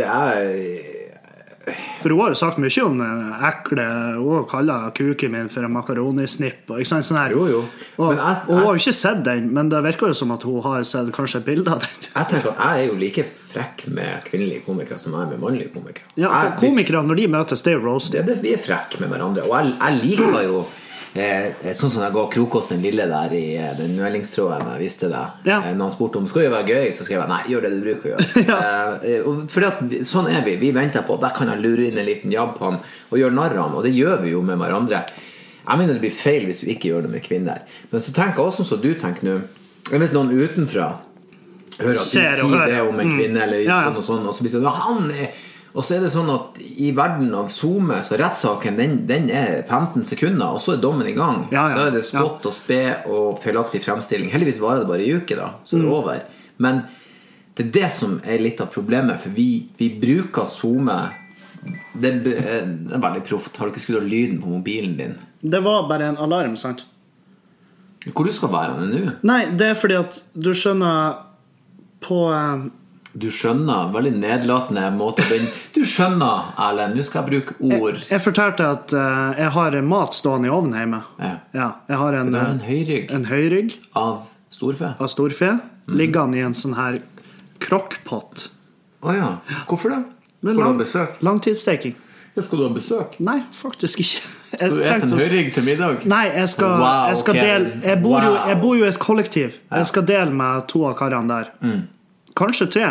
[SPEAKER 2] for hun har jo sagt mye om ekle, hun kaller kuken min for en makaronisnipp og ikke sant, sånn her.
[SPEAKER 1] Jo.
[SPEAKER 2] Og hun har jo ikke sett den, men det virker jo som at hun har sett kanskje et bilde av den.
[SPEAKER 1] Jeg tenker at jeg jo like frekk med kvinnelige komikere som jeg med mannlige komikere.
[SPEAKER 2] Ja, for komikere, når de møtes, det jo roast.
[SPEAKER 1] Vi frekk med hverandre, og jeg liker jo sånn som jeg ga Krokås den lille der i den meldingstråden jeg visste det. Når han spurte om skal det være gøy, så skrev jeg nei, gjør det du bruker å gjøre. Fordi at sånn vi venter på, der kan jeg lure inn en liten jabb på han og gjøre narr han, og det gjør vi jo med hverandre. Jeg mener det blir feil hvis du ikke gjør det med kvinner. Men så tenker jeg også som du tenker nå. Hvis noen utenfra hører at de sier det om en kvinne eller sånn og sånn, og så blir det sånn, og så det sånn at i verden av Zoome så rettssaken, den 15 sekunder, og så dommen i gang. Da det spott og spe og feilaktig fremstilling. Heldigvis varer det bare i uke da, så det over. Men det det som litt av problemet, for vi bruker Zoome. Det veldig proft. Har du ikke skrudd av lyden på mobilen din?
[SPEAKER 2] Det var bare en alarm, sant?
[SPEAKER 1] Hvor du skal være nå?
[SPEAKER 2] Nei, det fordi at du skjønner på...
[SPEAKER 1] Du skjønner, veldig nedlatende måte. Du skjønner, Erlend, nå skal jeg bruke ord.
[SPEAKER 2] Jeg fortalte at jeg har mat stående i ovnen hjemme. Ja, jeg har en
[SPEAKER 1] høyrygg.
[SPEAKER 2] En høyrygg.
[SPEAKER 1] Av storfe?
[SPEAKER 2] Av storfe. Liggende i en sånn her krokkpott.
[SPEAKER 1] Åja, hvorfor det? Skal du ha besøk?
[SPEAKER 2] Langtidssteking.
[SPEAKER 1] Skal du ha besøk?
[SPEAKER 2] Nei, faktisk ikke.
[SPEAKER 1] Skal du ete en høyrygg til middag?
[SPEAKER 2] Nei, jeg skal dele. Jeg bor jo i et kollektiv. Jeg skal dele med 2 av karene der. Kanskje 3.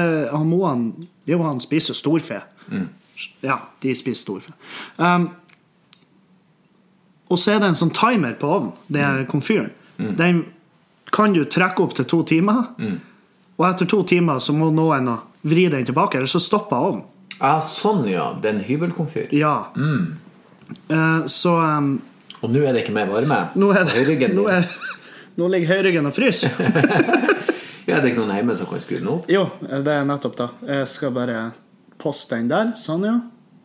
[SPEAKER 2] Han spiser storfe. Ja, de spiser storfe. Og så det en sånn timer på ovnen. Det komfyren. Den kan du trekke opp til 2 timer. Og etter 2 timer så må noen vri den tilbake, eller så stopper ovnen.
[SPEAKER 1] Sånn ja, den hybelkomfyr.
[SPEAKER 2] Ja. Så
[SPEAKER 1] og nå det ikke mer varme?
[SPEAKER 2] Nå ligger høyryggen og fryser.
[SPEAKER 1] Det ikke noen hjemme som kan skru den opp?
[SPEAKER 2] Jo, det nettopp da. Jeg skal bare poste den der, sånn ja.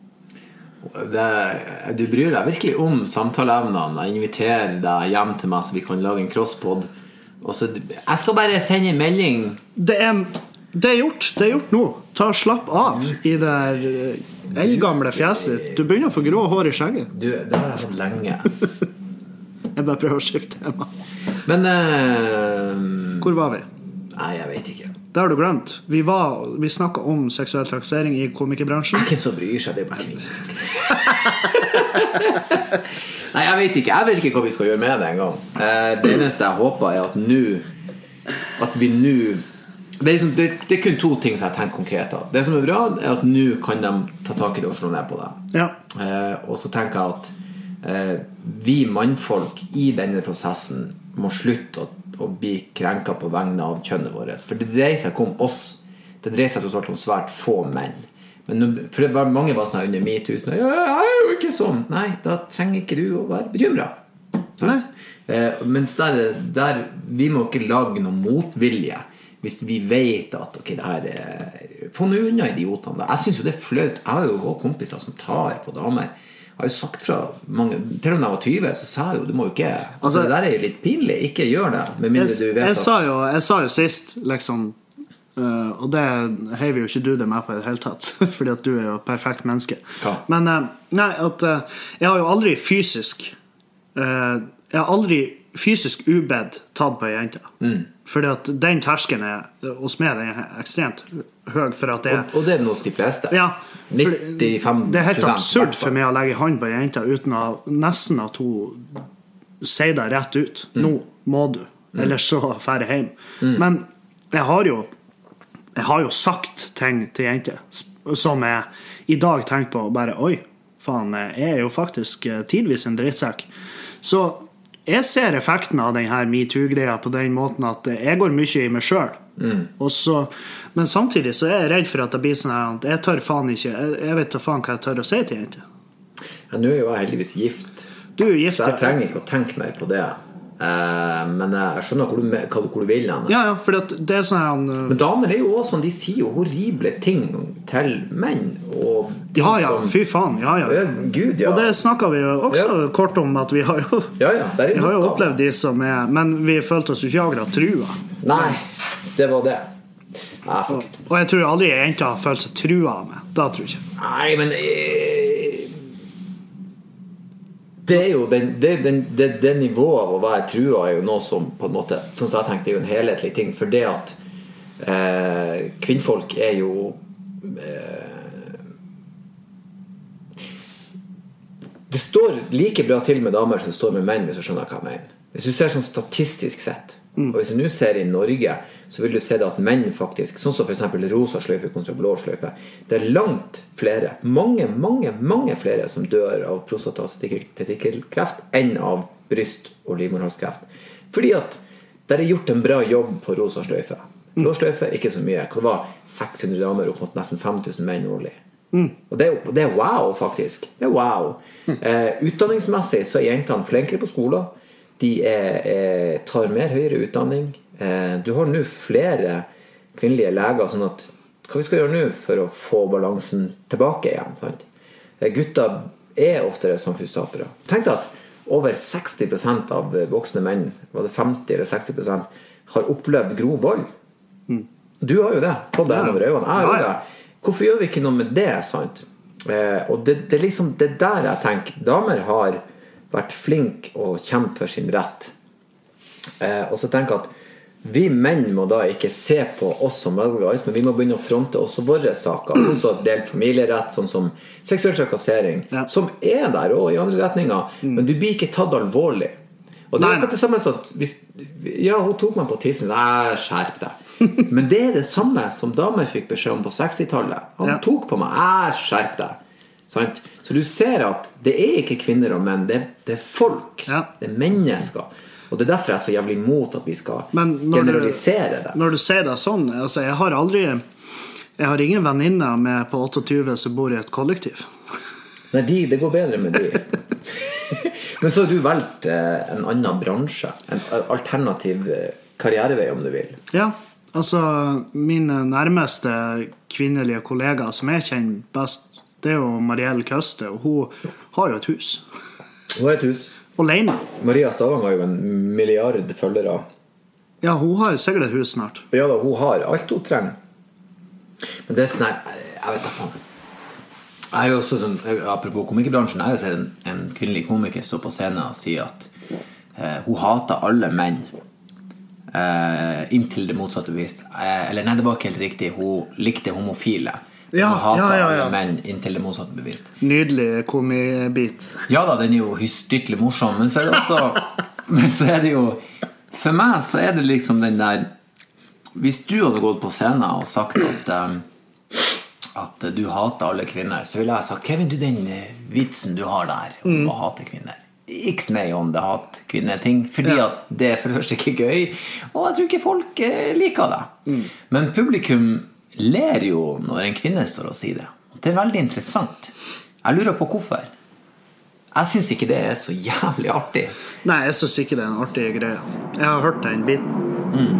[SPEAKER 1] Du bryr deg virkelig om samtaleevnene. Jeg inviterer deg hjem til meg så vi kan lage en crosspod. Og så, jeg skal bare sende en melding. Det er gjort nå. Ta og slapp av i det eldgamle fjeset ditt. Du begynner å få grå hår i skjegget. Det har jeg hatt lenge. Jeg bare prøver å skifte tema. Men hvor var vi? Nei, jeg vet ikke. Det har du glemt. Vi snakket om seksuell trakassering i komikerbransjen. Hvem som bryr seg, det bare kvinner. Nei, jeg vet ikke hva vi skal gjøre med det en gang. Det eneste jeg håper at vi nå det kun 2 ting som jeg tenker konkret av. Det som bra at nå kan de ta tak i det og slå ned på det. Og så tenker jeg at vi mannfolk i denne prosessen må slutte å bli krenket på vegne av kjønnet vårt. For det dreier seg ikke om oss. Det dreier seg om svært få menn. For det var mange var sånn under MeToo sånn, jeg jo ikke sånn. Nei, da trenger ikke du å være bekymret. Mens der vi må ikke lage noe motvilje hvis vi vet at det her få noe unna idiotene. Jeg synes jo det flaut. Jeg har jo også kompiser som tar på damer. Jeg har jo sagt fra mange, til og med da jeg var 20 så sa jeg jo, du må jo ikke det der jo litt pinlig, ikke gjør det med mindre du vet jeg sa jo sist liksom, og det heiver jo ikke du det med på i det hele tatt fordi at du jo et perfekt menneske. Men nei, at jeg har jo aldri fysisk ubedt tatt på en jente. Fordi at den terskelen hos meg den ekstremt høy for at og det hos de fleste. Ja, 95%. Det helt absurd for meg å legge hånd på en jente uten nesten at hun sier det rett ut. Nå må du, eller så færre hjem. Men jeg har jo sagt ting til jenter som jeg i dag tenker på bare, oi, faen, jeg jo faktisk tidvis en drittsekk. Så jeg ser effekten av denne MeToo-greia på den måten at jeg går mye i meg selv. Men samtidig så er jeg redd for at det blir sånn at jeg tør faen ikke, jeg vet faen hva jeg tør å si til jenter. Ja, nå jo jeg heldigvis gift. Du gift, så jeg trenger ikke å tenke mer på det. Men jeg skjønner hvor du vil henne. Ja, for det sånn men damer jo også sånn, de sier jo horrible ting til menn og fy faen, Gud, og det snakket vi jo også kort om at vi har jo vi har jo opplevd de som men vi følte oss jo ikke akkurat trua. Nei, det var det. Og jeg tror aldri jenter har følt seg trua av meg. Da tror jeg ikke. Nei, men det jo det nivået av å være trua jo noe som på en måte, som jeg tenkte, jo en helhetlig ting, for det at kvinnfolk jo det står like bra til med damer som står med menn, hvis du skjønner hva jeg mener. Hvis du ser sånn statistisk sett, Og hvis du nå ser I Norge, så vil du se det at menn faktisk, sånn som for eksempel rosa sløyfe kontra blå sløyfe, det langt flere, mange flere som dør av prostatastikkelkreft enn av bryst- og livmorhalskreft. Fordi at der gjort en bra jobb på rosa sløyfe. Blå sløyfe, ikke så mye. Det var 600 damer opp mot nesten 5000 menn årlig. Og det wow faktisk. Det wow. Utdanningsmessig så jentene flinkere på skolen. De tar mer høyere utdanning. Du har nå flere kvinnelige leger, sånn at hva vi skal gjøre nå for å få balansen tilbake igjen, sant? Gutter oftere samfunnstapere. Tenk deg at over 60% av voksne menn, var det 50 eller 60%, har opplevd grov vold. Du har jo det, fått det over øynene. Jeg har jo det. Hvorfor gjør vi ikke noe med det, sant? Og det liksom det der jeg tenker, damer har vært flink og kjempe for sin rett. Og så tenker jeg at vi menn må da ikke se på oss som guys, men vi må begynne å fronte også våre saker, sånn som delt familierett, sånn som seksuell trakassering, som der og I andre retninger, men du blir ikke tatt alvorlig. Og det ikke det samme sånn at hun tok meg på tissen, skjerp deg. Men det det samme som damer fikk beskjed om på 60-tallet. Han tok på meg, skjerp deg. Sant? Så du ser at det ikke kvinner og menn, det folk, det mennesker. Og det derfor jeg så jævlig imot at vi skal generalisere det.
[SPEAKER 2] Når du ser det sånn, altså jeg har ingen venninner med på 28 som bor I et kollektiv.
[SPEAKER 1] Nei, det går bedre med de. Men så har du valgt en annen bransje, en alternativ karrierevei om du vil.
[SPEAKER 2] Ja, altså min nærmeste kvinnelige kollega som jeg kjenner best, det jo Marielle Køste, og hun har jo et hus.
[SPEAKER 1] Hun har et hus.
[SPEAKER 2] Alene.
[SPEAKER 1] Maria Stavang har jo 1 milliard følgere.
[SPEAKER 2] Ja, hun har sikkert et hus snart.
[SPEAKER 1] Ja da, hun har alt hun trenger. Men det sånn her, jeg vet da faen. Jeg er jo også sånn, apropos komikerbransjen, jeg har jo sett en kvinnelig komiker stå på scenen og si at hun hater alle menn. Inntil det motsatte bevist. Eller nei, det var ikke helt riktig. Hun likte homofile. Hun hater alle menn inntil det motsatte bevist.
[SPEAKER 2] Nydelig komibit.
[SPEAKER 1] Ja da, den jo hystytelig morsom. Men så det også men så det jo for meg så det liksom den der hvis du hadde gått på scenen og sagt at du hater alle kvinner, så ville jeg sagt Kevin, du den vitsen du har der om å hate kvinner. Ikke snøy om det hat kvinneting, fordi at det for det første ikke gøy, og jeg tror ikke folk liker det. Men publikum ler jo når en kvinne står og sier det. Det veldig interessant. Jeg lurer på hvorfor. Jeg synes ikke det så jævlig artig.
[SPEAKER 2] Nei, jeg synes ikke det en artig greie. Jeg har hørt den biten.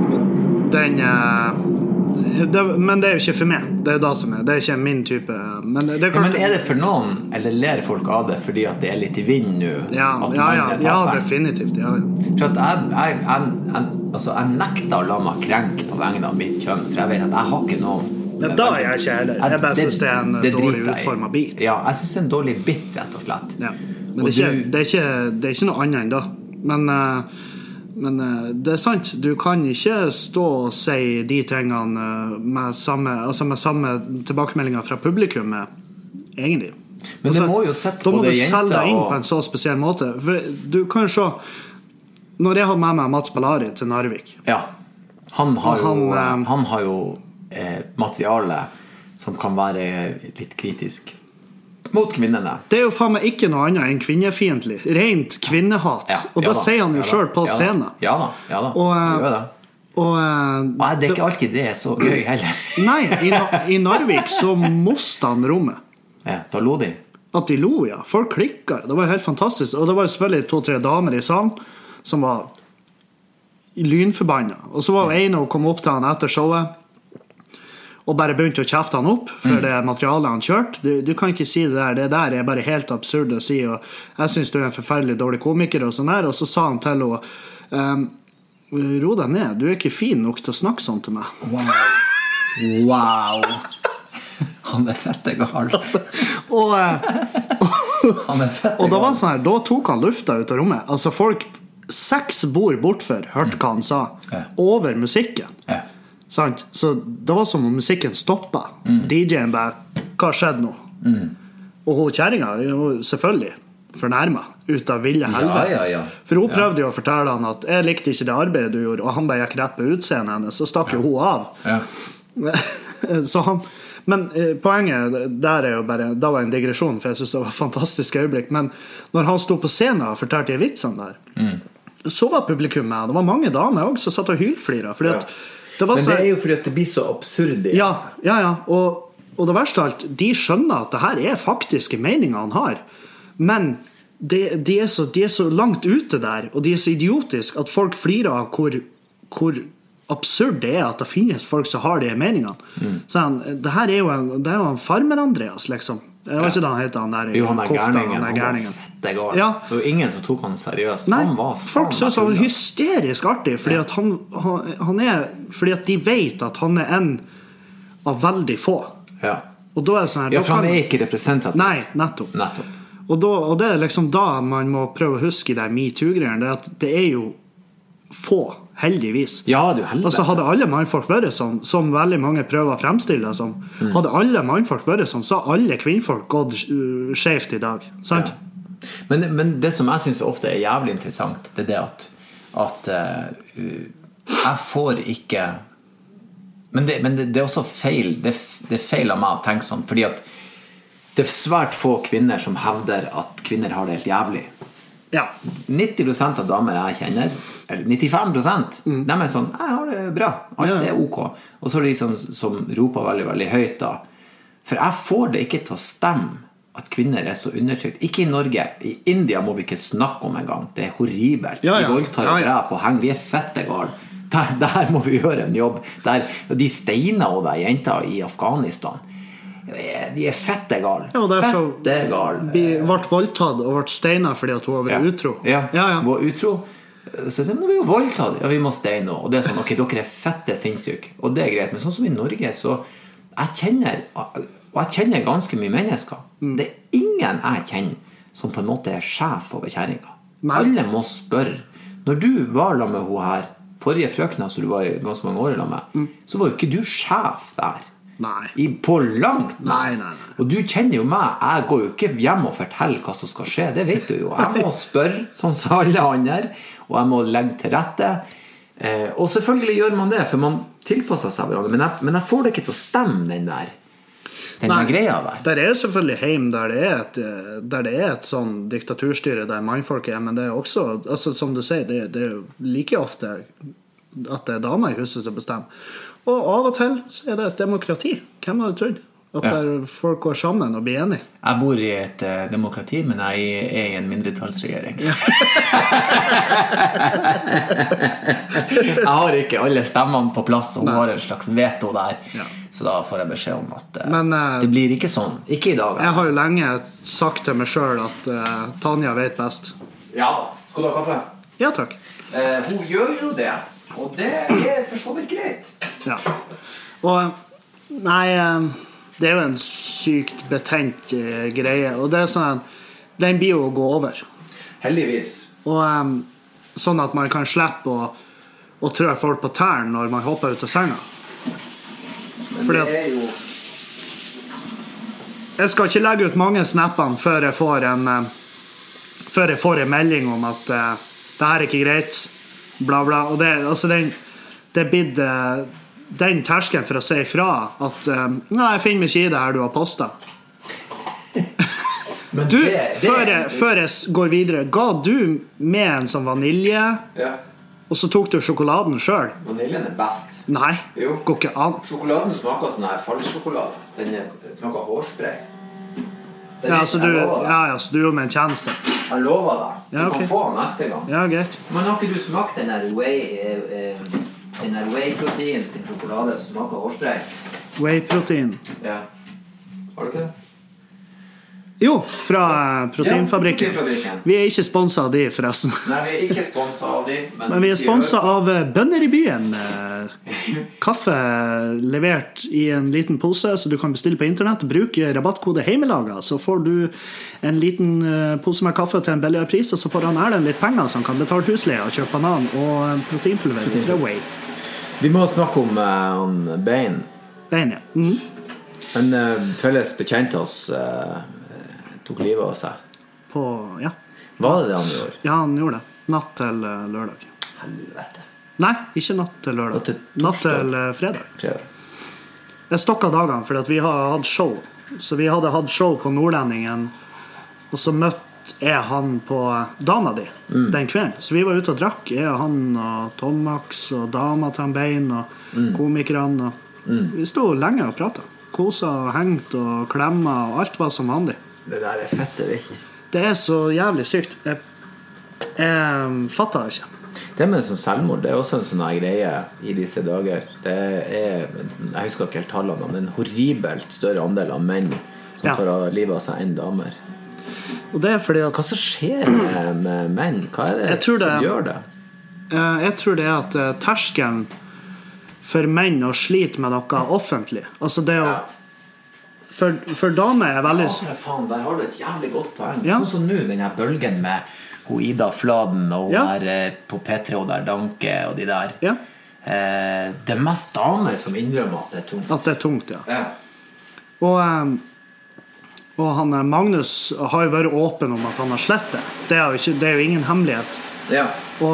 [SPEAKER 2] Men det jo ikke for meg. Det det som det ikke min type. Men det
[SPEAKER 1] men det for noen, eller ler folk av det fordi at det litt I vind nå?
[SPEAKER 2] Ja, definitivt. Ja.
[SPEAKER 1] For at jeg nekter å la meg krenke på vegne av mitt kjønn, for jeg vet at jeg har ikke noe
[SPEAKER 2] da jeg ikke heller. Jeg bare synes det en dårlig utformet bit.
[SPEAKER 1] Ja, jeg synes det en dårlig bit, rett og slett.
[SPEAKER 2] Ja. Men det er ikke noe annet enn da. Men det sant. Du kan ikke stå og si de tingene med samme tilbakemeldinger fra publikum egentlig.
[SPEAKER 1] Men det må jo sette på det jenta.
[SPEAKER 2] Da må du selge deg inn på en så spesiell måte. For du kan jo se når jeg har med meg Mats Ballari til Narvik.
[SPEAKER 1] Ja. Han har jo materiale som kan være litt kritisk mot kvinnene. Det
[SPEAKER 2] jo faen meg ikke noe annet enn kvinnefiendtlig. Rent kvinnehat. Og da sier han jo selv på scenen.
[SPEAKER 1] Ja da. Gjør det. Nei, det ikke alltid det så gøy heller.
[SPEAKER 2] Nei, I Narvik så måste han rommet.
[SPEAKER 1] Ja, da lo de.
[SPEAKER 2] At de lo, ja. Folk klikker. Det var helt fantastisk. Og det var jo selvfølgelig 2-3 damer I salen som var lynforbannet. Og så var det en og kom opp til han etter showet og bare begynte å kjefte han opp for det materialet han kjørt. Du kan ikke si det der bare helt absurd å si, og jeg synes du en forferdelig dårlig komiker og sånn der, og så sa han til henne ro deg ned, du ikke fin nok til å snakke sånn til meg.
[SPEAKER 1] Wow. Han fette gal. Han fette gal.
[SPEAKER 2] Og da var det sånn her, da tok han lufta ut av rommet. Altså folk 6 bord bortfor hørte hva han sa over musikken. Ja. Sant? Så det var som om musikken stoppet. DJ-en bare, hva skjedde nå? Og hun kjæringen, selvfølgelig fornærmet ut av ville helvete.
[SPEAKER 1] Ja.
[SPEAKER 2] For hun prøvde jo å fortelle han at jeg likte ikke det arbeidet du gjorde, og han bare gikk rett på utseendet hennes, så stakk jo hun av. Så han, men poenget der jo bare, da var en digresjon, for jeg synes det var et fantastisk øyeblikk, men når han stod på scenen og fortalte de vitsene der, så var publikum med. Det var mange damer også som satt og hylflira, fordi at
[SPEAKER 1] men det jo fordi at det blir så absurd.
[SPEAKER 2] Ja, og det verste av alt, de skjønner at det her faktiske meninger han har, men de er så langt ute der, og de så idiotiske at folk flirer av hvor absurd det at det finnes folk som har de meningene. Så det her jo en farmer Andreas, liksom. Jeg vet ikke da han heter han der i kofta, han gærningen.
[SPEAKER 1] Det var jo ingen som tok han seriøst.
[SPEAKER 2] Nei, folk synes han var hysterisk artig, fordi at han fordi at de vet at han en av veldig få. Og da det sånn her,
[SPEAKER 1] for han ikke representativ.
[SPEAKER 2] Nei, nettopp. Og det liksom da man må prøve å huske de MeToo-greiene, det at det jo få, heldigvis.
[SPEAKER 1] Ja, det jo heldigvis.
[SPEAKER 2] Altså hadde alle mannfolk vært sånn, som veldig mange prøver å fremstille det som, hadde alle mannfolk vært sånn, så hadde alle kvinnfolk gått skjevt i dag, sant?
[SPEAKER 1] Men det som jeg synes ofte jævlig interessant, det det at jeg får ikke men det også feil, det feil av meg å tenke sånn, fordi at det svært få kvinner som hevder at kvinner har det helt jævlig. 90% av damer jeg kjenner, eller 95%, de sånn, jeg har det bra, alt ok. Og så det de som roper veldig, veldig høyt da. For jeg får det ikke til å stemme at kvinner så undertrykt. Ikke i Norge. I India må vi ikke snakke om en gang. Det horribelt. De voldtar og drep og henger. De fette gal. Der må vi gjøre en jobb. De steiner og de jenter i Afghanistan. De fette gal. Fette gal.
[SPEAKER 2] De ble voldtatt og ble steinet fordi at hun var utro.
[SPEAKER 1] Hun var utro. Så det blir jo voldtatt. Vi må steine. Og det sånn, ok, dere fette sinnssyk. Og det greit. Men sånn som i Norge, så jeg kjenner ganske mye mennesker. Det ingen jeg kjenner som på en måte sjef over kjæringa. Alle må spørre. Når du var sammen med hun her, forrige frøkna, så du var i ganske mange år sammen med, så var jo ikke du sjef der. På langt. Og du kjenner jo meg. Jeg går jo ikke hjem og forteller hva som skal skje. Det vet du jo. Jeg må spørre, sånn som alle andre, og jeg må legge til rette. Og selvfølgelig gjør man det, for man tilpasser seg hverandre. Men jeg får det ikke til å stemme den der greia der. Der
[SPEAKER 2] jo selvfølgelig heim der det et sånn diktaturstyre der mannfolk men det også, altså, som du sier, det jo like ofte at det damer i huset som bestemmer. Og av og til så det et demokrati. Hvem hadde trodd? At der folk går sammen og blir enige.
[SPEAKER 1] Jeg bor i et demokrati, men jeg i en mindretallsregjering. Jeg har ikke alle stemmene på plass, og har en slags veto der. Så da får jeg beskjed om at det blir ikke sånn. Ikke i dag.
[SPEAKER 2] Jeg har jo lenge sagt til meg selv at Tanja vet best.
[SPEAKER 1] Ja, skal du ha kaffe?
[SPEAKER 2] Ja, takk.
[SPEAKER 1] Hun gjør jo det, og det for så vidt greit.
[SPEAKER 2] Ja. Og nei, det jo en sykt betent greie, og det sånn den blir jo å gå over.
[SPEAKER 1] Heldigvis.
[SPEAKER 2] Og sånn at man kan slippe å trø folk på tærne når man hopper ut av senga.
[SPEAKER 1] Men det jo
[SPEAKER 2] jeg skal ikke legge ut mange snappene før jeg får en melding om at det her ikke greit, bla bla, og det, altså det blir den terskelen for å si ifra at nei, jeg finner meg ikke i det her du har postet. Men du, før jeg går videre, ga du med en som vanilje, og så tok du sjokoladen selv?
[SPEAKER 1] Vaniljen best.
[SPEAKER 2] Nei, går ikke an.
[SPEAKER 1] Sjokoladen smaker sånn her falsksjokolade. Den smaker hårspray.
[SPEAKER 2] Så du gjør med en tjeneste.
[SPEAKER 1] Jeg lover deg. Du kan få den neste gang.
[SPEAKER 2] Ja, greit.
[SPEAKER 1] Men har ikke du smakt den der whey-protein sin sjokolade som smaker hårspray?
[SPEAKER 2] Whey-protein?
[SPEAKER 1] Ja. Har du ikke det?
[SPEAKER 2] Jo, fra proteinfabrikken. Vi ikke sponset av de, forresten.
[SPEAKER 1] Nei, vi ikke sponset av de.
[SPEAKER 2] Men vi sponset av Bønner i byen. Kaffe levert i en liten pose, så du kan bestille på internett. Bruk rabattkode heimelaga, så får du en liten pose med kaffe til en billigere pris, og så får han Erlend litt penger, så han kan betale husleie og kjøpe banan og proteinpulver fra Whey.
[SPEAKER 1] Vi må snakke om bein.
[SPEAKER 2] Bein, ja.
[SPEAKER 1] En felles bekjent oss tok livet av seg.
[SPEAKER 2] på, ja.
[SPEAKER 1] Var det han gjorde?
[SPEAKER 2] Ja, han gjorde det. Natt til lørdag.
[SPEAKER 1] Helvete.
[SPEAKER 2] Nei, ikke natt til lørdag. Natt til fredag. Jeg stokket dagene, fordi at vi har hatt show. Så vi hadde hatt show på Nordlendingen, og så møtte jeg han på dama di den kvelden. Så vi var ute og drakk. Jeg og han og Tom Max og dama til en bein og komikerne. Vi stod lenge og pratet. Kosa og hengt og klemma, og alt var som vanlig.
[SPEAKER 1] Det der fette viktig.
[SPEAKER 2] Det så jævlig sykt. Jeg fatter det ikke.
[SPEAKER 1] Det med sånn selvmord, det også en sånn greie i disse dager. Det jeg husker ikke helt tallene, men en horribelt større andel av menn som tar av livet av seg enn damer.
[SPEAKER 2] Og det fordi at...
[SPEAKER 1] Hva som skjer med menn? Hva det som gjør det?
[SPEAKER 2] Jeg tror det at terskelen for menn å slite med noe offentlig. Altså det å for damer veldig
[SPEAKER 1] for faen, der har du et jævlig godt poeng. Sånn som nå, den her bølgen med hun Ida Fladen og hun der på P3 og der Danke og de der. Det mest damer som innrømmer at det tungt.
[SPEAKER 2] At det tungt, ja. Og han Magnus har jo vært åpen om at han har slettet. Det er jo ingen hemmelighet.
[SPEAKER 1] Ja.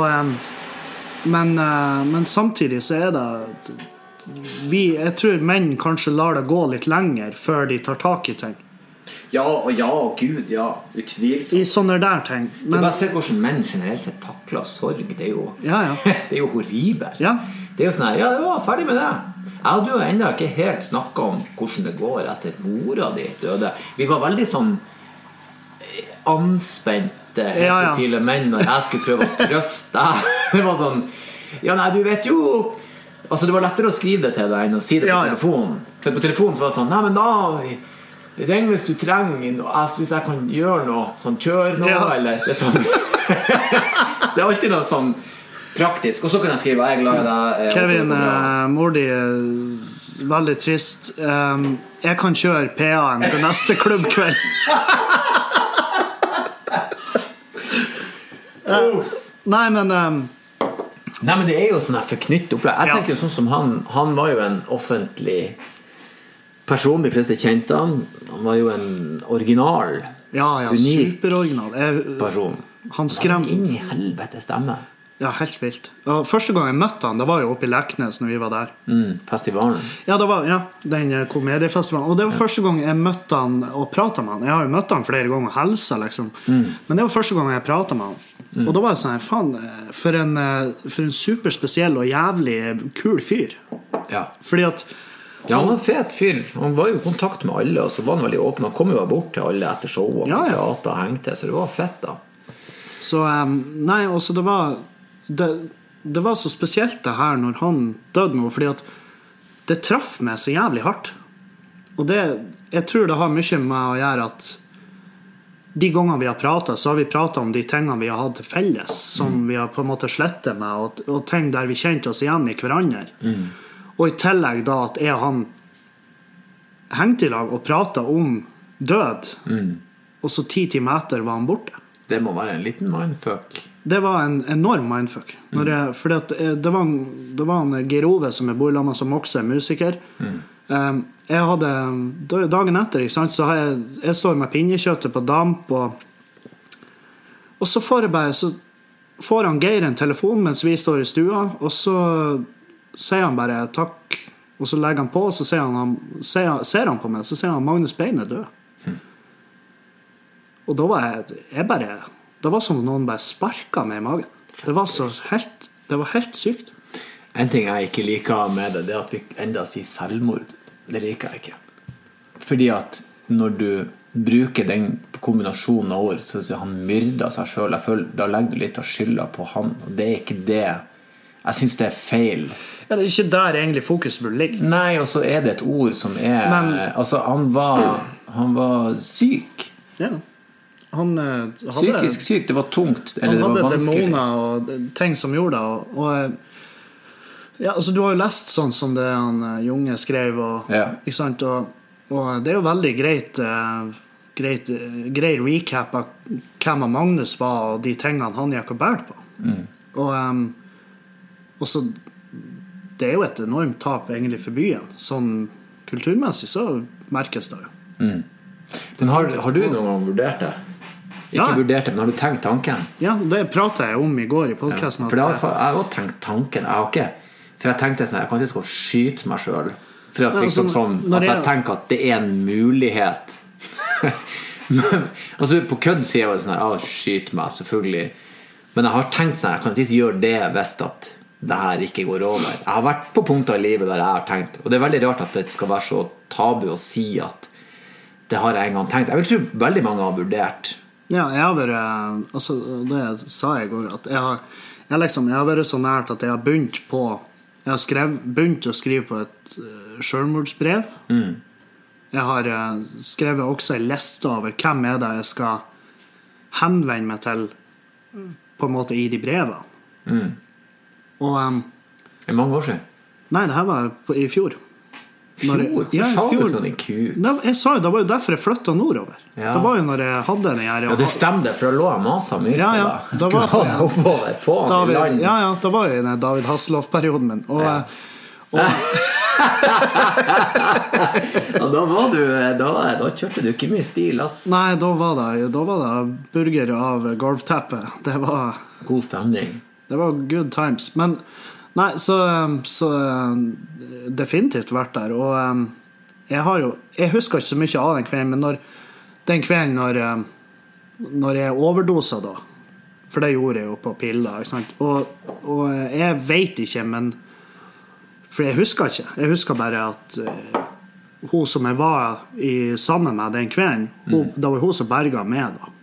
[SPEAKER 2] Men samtidig så det jeg tror menn kanskje lar det gå litt lenger før de tar tak i ting.
[SPEAKER 1] Ja, Gud, ja. Utvilsomt.
[SPEAKER 2] I sånne der ting.
[SPEAKER 1] Men... Du bare ser hvordan menn generelt sett takler sorg. Det jo, det jo horribelt.
[SPEAKER 2] Ja.
[SPEAKER 1] Det jo sånn her, det var ferdig med det. Jeg hadde jo enda ikke helt snakket om hvordan det går etter mora di døde. Vi var veldig sånn anspente heterofile menn når jeg skulle prøve å trøste deg. Det var sånn, du vet jo. Altså det var lettere å skrive det til deg enn å si det på telefonen. For på telefonen så var det sånn, nei, men da ring hvis du trenger, hvis jeg kan gjøre noe, sånn kjør noe, eller det sånn. Det alltid noe sånn praktisk. Og så kan jeg skrive, jeg glad i deg.
[SPEAKER 2] Kevin, mor di veldig trist. Jeg kan kjøre PA-en til neste klubbkveld. Nei, men
[SPEAKER 1] det jo sånn her forknytt opplegg. Jeg tenker jo sånn som han var jo en offentlig person, de fleste kjente han var jo en original unik
[SPEAKER 2] superoriginal
[SPEAKER 1] person.
[SPEAKER 2] Han skremte
[SPEAKER 1] inn i helvete stemme.
[SPEAKER 2] Ja, helt vilt. Og første gang jeg møtte han, det var jo oppe i Leknes når vi var der.
[SPEAKER 1] Festivalen.
[SPEAKER 2] Ja, det var den komediefestivalen. Og det var første gang jeg møtte han og pratet med han. Jeg har jo møtt han flere ganger og helsa, liksom. Men det var første gang jeg pratet med han. Og da var det sånn, faen, for en superspesiell og jævlig kul fyr.
[SPEAKER 1] Ja.
[SPEAKER 2] Fordi at
[SPEAKER 1] han var en fet fyr. Han var jo i kontakt med alle, og så var han veldig åpen. Han kom jo bort til alle etter showet. Han pratet og hengte, så det var fett da. Så,
[SPEAKER 2] nei, også det var så spesielt det her når han døde nå, fordi at det traff meg så jævlig hardt. Og jeg tror det har mye med å gjøre at de gangene vi har pratet, så har vi pratet om de tingene vi har hatt til felles, som vi har på en måte slettet med, og ting der vi kjente oss igjen i hverandre. Og i tillegg da at jeg og han hengte i lag og pratet om død, og så 10 timer etter var han borte.
[SPEAKER 1] Det må være en liten mindfuck.
[SPEAKER 2] Det var en enorm mindfuck. Fordi at det var en Geir Ove som bor i lammet, som også musiker. Jeg hadde dagen etter, ikke sant, så jeg står med pinnekjøttet på damp, og så får han Geir en telefon mens vi står i stua, og så sier han bare takk, og så legger han på, og så ser han på meg, så sier han Magnus Bein død. Og da var jeg bare, det var som noen bare sparket meg i magen. Det var helt sykt.
[SPEAKER 1] En ting jeg ikke liker med det, at vi enda sier selvmord. Det liker jeg ikke. Fordi at når du bruker den kombinasjonen av ord, så sier han myrda seg selv. Jeg føler, da legger du litt av skylda på han, og det ikke det. Jeg synes det feil.
[SPEAKER 2] Ja, det ikke der egentlig fokus burde ligge.
[SPEAKER 1] Nei, og så det et ord som altså, han var syk.
[SPEAKER 2] Ja.
[SPEAKER 1] Psykisk syk, det var tungt, eller
[SPEAKER 2] det var
[SPEAKER 1] vanskelig.
[SPEAKER 2] Han hadde demoner og ting som gjorde det, og altså, du har jo lest sånn som det han Junge skrev, ikke sant, og det jo veldig grei recap av hvem Magnus var, og de tingene han gikk og bært på. Og så det jo et enormt tap egentlig for byen, sånn kulturmessig så merkes det jo.
[SPEAKER 1] Men har du noen gang vurdert det? Ikke vurdert det, men har du tenkt tanken?
[SPEAKER 2] Ja, det pratet jeg om I går I podcasten.
[SPEAKER 1] For jeg har også tenkt tanken. For jeg tenkte sånn, jeg kan ikke skyte meg selv. For at, liksom, sånn, at jeg tenker at det en mulighet. Men, altså, på kødd sier jeg sånn, skyt meg, selvfølgelig. Men jeg har tenkt sånn, jeg kan ikke gjøre det hvis at det her ikke går over. Jeg har vært på punkter I livet der jeg har tenkt, og det veldig rart at det skal være så tabu å si at det har jeg en gang tenkt. Jeg vil tro veldig mange har vurdert. Ja, jeg har vært, altså det sa jeg I går, at jeg har vært så nært at jeg har begynt å skrive på et selvmordsbrev. Jeg har skrevet også en liste over hvem det jeg skal henvende meg til på en måte I de brevene. Og I mange år siden? Nei, det her var I fjor. Fjor? Hvor sa du for din ku? Jeg sa jo, det var jo derfor jeg flyttet nordover. Det var jo når jeg hadde den her. Ja, det stemte, for da lå jeg maset mye på da. Jeg skulle ha oppover, få han I land. Ja, det var jo den David Hasselhoff-perioden min. Og da var du da kjørte du ikke mye stil ass. Nei, da var det burger av golfteppet. Det var god stemning. Det var good times. Men nei, så definitivt vært der. Og jeg husker ikke så mye av den kvelden, men den kvelden når jeg overdosa da, for det gjorde jeg jo på piller, ikke sant? Og jeg vet ikke, men for jeg husker ikke. Jeg husker bare at hun som jeg var sammen med den kvelden, det var hun som berget meg da.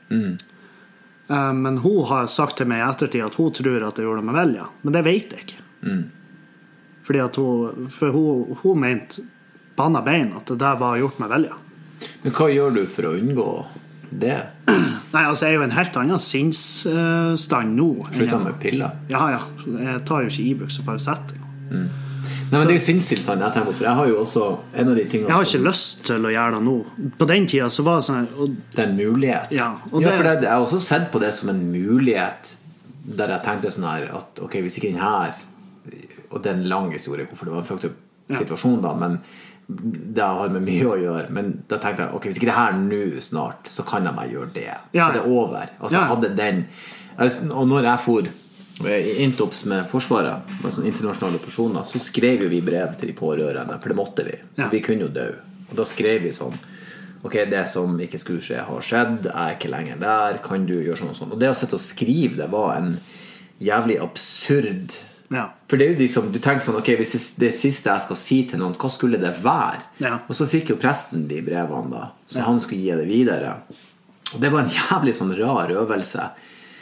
[SPEAKER 1] Men hun har sagt til meg I ettertid at hun tror at jeg gjorde det med velja. Men det vet jeg ikke. Fordi at hun mente banna bein at det der var gjort med velja. Men hva gjør du for å unngå det? Nei, altså jeg jo en helt annen sinnsstand nå. Slutter med piller? Ja. Jeg tar jo ikke Ibux og Paracet. Nei, men det jo sinnstilstand jeg tenker på, for jeg har jo også en av de tingene jeg har ikke lyst til å gjøre det nå. På den tiden så var det sånn det en mulighet. Ja, for jeg har også sett på det som en mulighet der jeg tenkte sånn her at ok, hvis ikke den her og det en lang historie hvorfor det var en fucked up situasjon da, men det har med mye å gjøre, men da tenkte jeg ok, hvis ikke det her nå snart så kan jeg meg gjøre det, så det over altså jeg hadde den, og når jeg for Intops med Forsvaret med sånne internasjonale operasjoner så skrev vi brev til de pårørende for det måtte vi, for vi kunne jo dø og da skrev vi sånn ok, det som ikke skulle skje har skjedd jeg ikke lenger der, kan du gjøre sånn og sånn og det å sette og skrive det var en jævlig absurd for det jo liksom, du tenker sånn ok, hvis det siste jeg skal si til noen, hva skulle det være? Og så fikk jo presten de brevene da så han skulle gi det videre og det var en jævlig sånn rar øvelse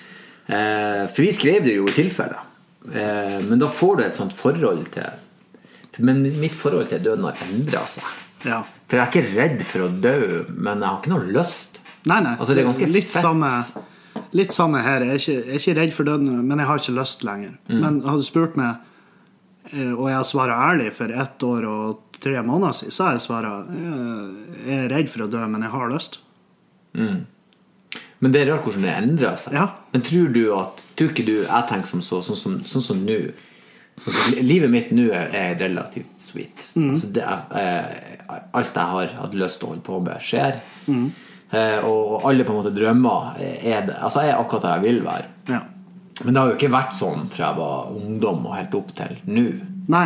[SPEAKER 1] for vi skrev det jo I tilfelle men da får du et sånt forhold til men mitt forhold til døden har endret seg for jeg ikke redd for å dø men jeg har ikke noe lyst nei, altså det ganske litt fett litt samme her, jeg er ikke redd for døden men jeg har ikke lyst lenger men har du spurt meg og jeg har svaret ærlig for 1 år og 3 måneder siden så har jeg svaret jeg er redd for å dø men jeg har lyst Men det rart hvordan det endrer seg Men tror du at jeg tenker som sånn som nå livet mitt nå relativt sweet altså det alt jeg har hatt lyst til å holde på med skjer og alle på en måte drømmer det altså jeg akkurat der jeg vil være men det har jo ikke vært sånn fra jeg var ungdom og helt opp til nå nei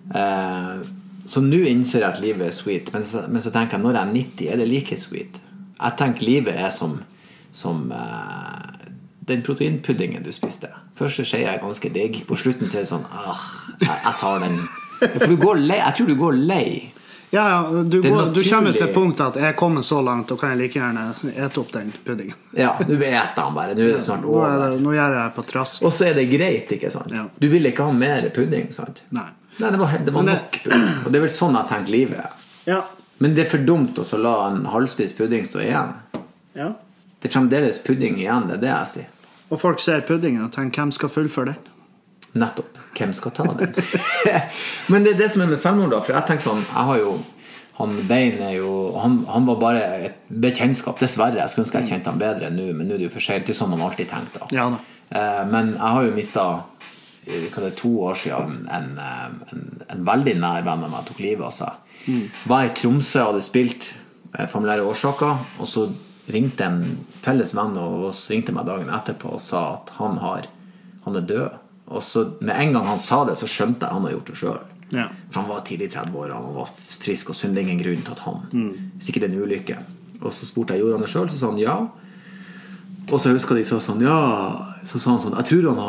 [SPEAKER 1] så nå innser jeg at livet sweet men så tenker jeg når jeg 90 det like sweet jeg tenker livet som den proteinpuddingen du spiste første skje ganske digg på slutten så det sånn jeg tar den for du går lei jeg tror du går lei du kommer til punktet at jeg kommer så langt og kan jeg like gjerne ete opp den puddingen du eter den bare nå det snart over nå gjør jeg på trass og så det greit ikke sant du vil ikke ha mer pudding sant nei det var nok pudding og det vel sånn jeg tenker livet men det for dumt å så la en halvspist pudding stå igjen det fremdeles pudding igjen, det jeg sier. Og folk ser puddingen og tenker, hvem skal fullføre den? Nettopp, hvem skal ta den? Men det det som med selvmord da, for jeg tenker sånn, jeg har jo, han Bein jo, han var bare et bekjentskap, dessverre, jeg skulle ønske jeg kjente han bedre nå, men nå det jo for sent, det sånn man alltid tenkte. Ja da. Men jeg har jo mistet 2 år siden en veldig nær venn med meg tok livet av seg. Var I Tromsø og hadde spilt familiære årsaker, og så ringte en felles venn og ringte meg dagen etterpå og sa at han er død. Og så med en gang han sa det, så skjønte jeg han har gjort det selv.
[SPEAKER 2] Ja.
[SPEAKER 1] For han var tidlig i 30-årene, han var frisk og synte ingen grunn til at han sikkert en ulykke. Og så spurte jeg, gjorde han det selv? Så sa han ja. Og så husker de så sånn, ja. Så sa han sånn, jeg tror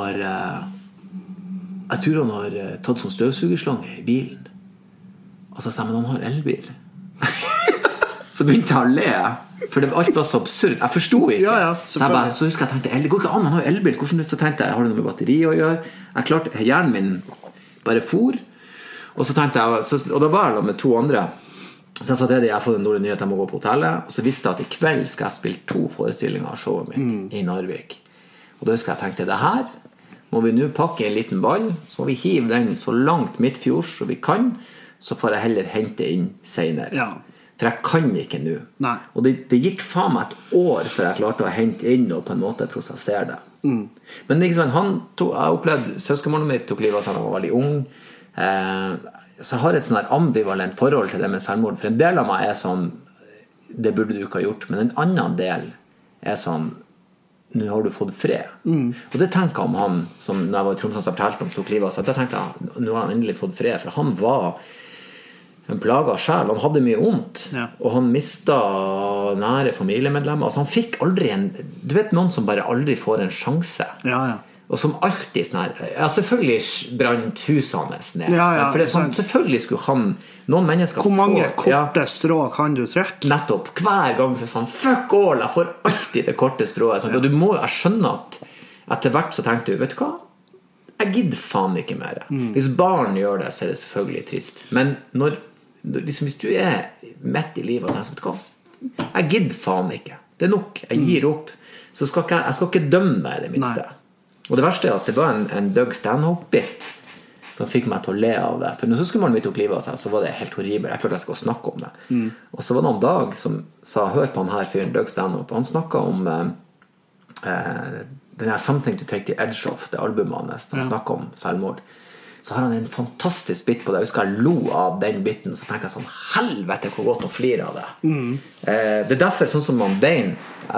[SPEAKER 1] han har tatt sånn støvsugerslange i bilen. Og så sa jeg, men han har elbil. Så begynte jeg å le, for alt var så absurd. Jeg forstod ikke. Så husker jeg tenkte, det går ikke an, han har jo elbil. Hvordan så tenkte jeg, har det noe med batteri å gjøre? Jeg klarte, hjernen min bare for. Og så tenkte jeg, og da var jeg med 2 andre. Så jeg sa til dem, jeg har fått en dårlig nyhet, jeg må gå på hotellet. Og så visste jeg at i kveld skal jeg spille 2 forestillinger av showet mitt i Narvik. Og da husker jeg tenkte, det her må vi nå pakke en liten ball, så må vi hive den så langt midtfjords så vi kan, så får jeg heller hente inn senere. Ja. For jeg kan ikke nå. Nei. Og det gikk faen meg et år før jeg klarte å hente inn og på en måte prosessere det. Men ikke sånn, jeg opplevde søskenbarnet mitt tok livet av seg da han var veldig ung. Så jeg har et sånn ambivalent forhold til det med selvmord. For en del av meg er sånn, det burde du ikke ha gjort. Men en annen del er sånn, nå har du fått fred. Og det tenker jeg om han, som når jeg var i Tromsø og fortalte om tok livet av seg, det tenkte jeg, nå har han endelig fått fred. For han var en plaga sjel, han hadde mye ondt, og han mistet nære familiemedlemmer. Altså han fikk aldri du vet noen som bare aldri får en sjanse, og som alltid selvfølgelig brant husene ned, for det sånn, selvfølgelig skulle noen mennesker
[SPEAKER 2] hvor mange korte strå kan du trekke?
[SPEAKER 1] Nettopp, hver gang så sånn, fuck all, jeg får alltid det korte strået, og du må skjønne at etter hvert så tenkte du, vet du hva, jeg gidder faen ikke mer. Hvis barn gjør det, så er det selvfølgelig trist, men liksom, hvis du er midt i livet og tenker, vet du hva, jeg gidder faen ikke, det er nok, jeg gir opp, så jeg skal ikke dømme deg i det minste. Og det verste er at det var en Doug Stanhope-bit som fikk meg til å le av det, for når søskenbarnet mitt tok livet av seg, så var det helt horribelt, jeg klarte jeg skal snakke om det. Og så var det en dag som sa, hør på han her fyren, Doug Stanhope, han snakket om den her Something to Take the Edge Off, det albumet hans, han snakket om selvmord. Så har han en fantastisk bit på det. Jeg husker jeg lo av den biten, så tenkte jeg sånn, helvete hvor godt å flire av det. Det er derfor, sånn som man Dane,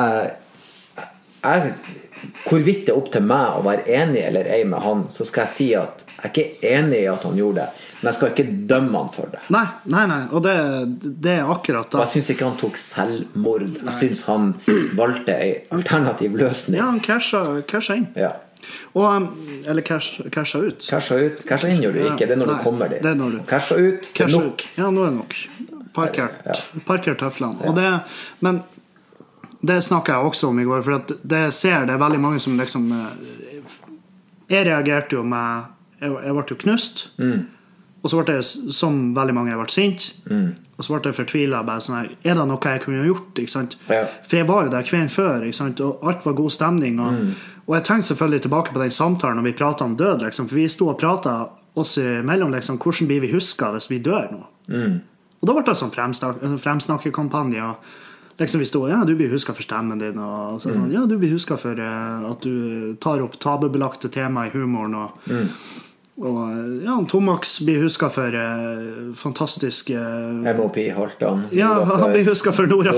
[SPEAKER 1] hvorvidt det er opp til meg å være enig eller ei med han, så skal jeg si at jeg er ikke enig i at han gjorde det, men jeg skal ikke dømme han for det.
[SPEAKER 2] Nei, og det er akkurat da.
[SPEAKER 1] Og jeg synes ikke han tok selvmord. Jeg synes han valgte en alternativ løsning.
[SPEAKER 2] Ja, han cashet inn.
[SPEAKER 1] Ja.
[SPEAKER 2] Eller casha ut.
[SPEAKER 1] Casha inn gjør du ikke, det er når du kommer dit. Casha ut, det er nok.
[SPEAKER 2] Ja, nå er det nok. Parkert tøflene. Men det snakket jeg også om i går, for at det er veldig mange som liksom, jeg reagerte jo med, jeg ble jo knust, og så ble jeg, som veldig mange, jeg ble sint, og så ble jeg fortvilet, bare sånn her, er det noe jeg kunne gjort, ikke sant? For jeg var jo der kvelden før, ikke sant? Og alt var god stemning, og jeg tenkte selvfølgelig tilbake på den samtalen når vi pratet om død, liksom, for vi stod og pratet oss imellom, liksom, hvordan blir vi husket hvis vi dør nå? Og da ble det sånn fremsnakkekampanje, og liksom vi stod, ja, du blir husket for stemmen din, og så, ja, du blir husket for at du tar opp tabubelagte tema i humoren, og ja, Tomax blir husket for fantastisk
[SPEAKER 1] M.O.P. Halvdan.
[SPEAKER 2] Ja, han blir husket for Nora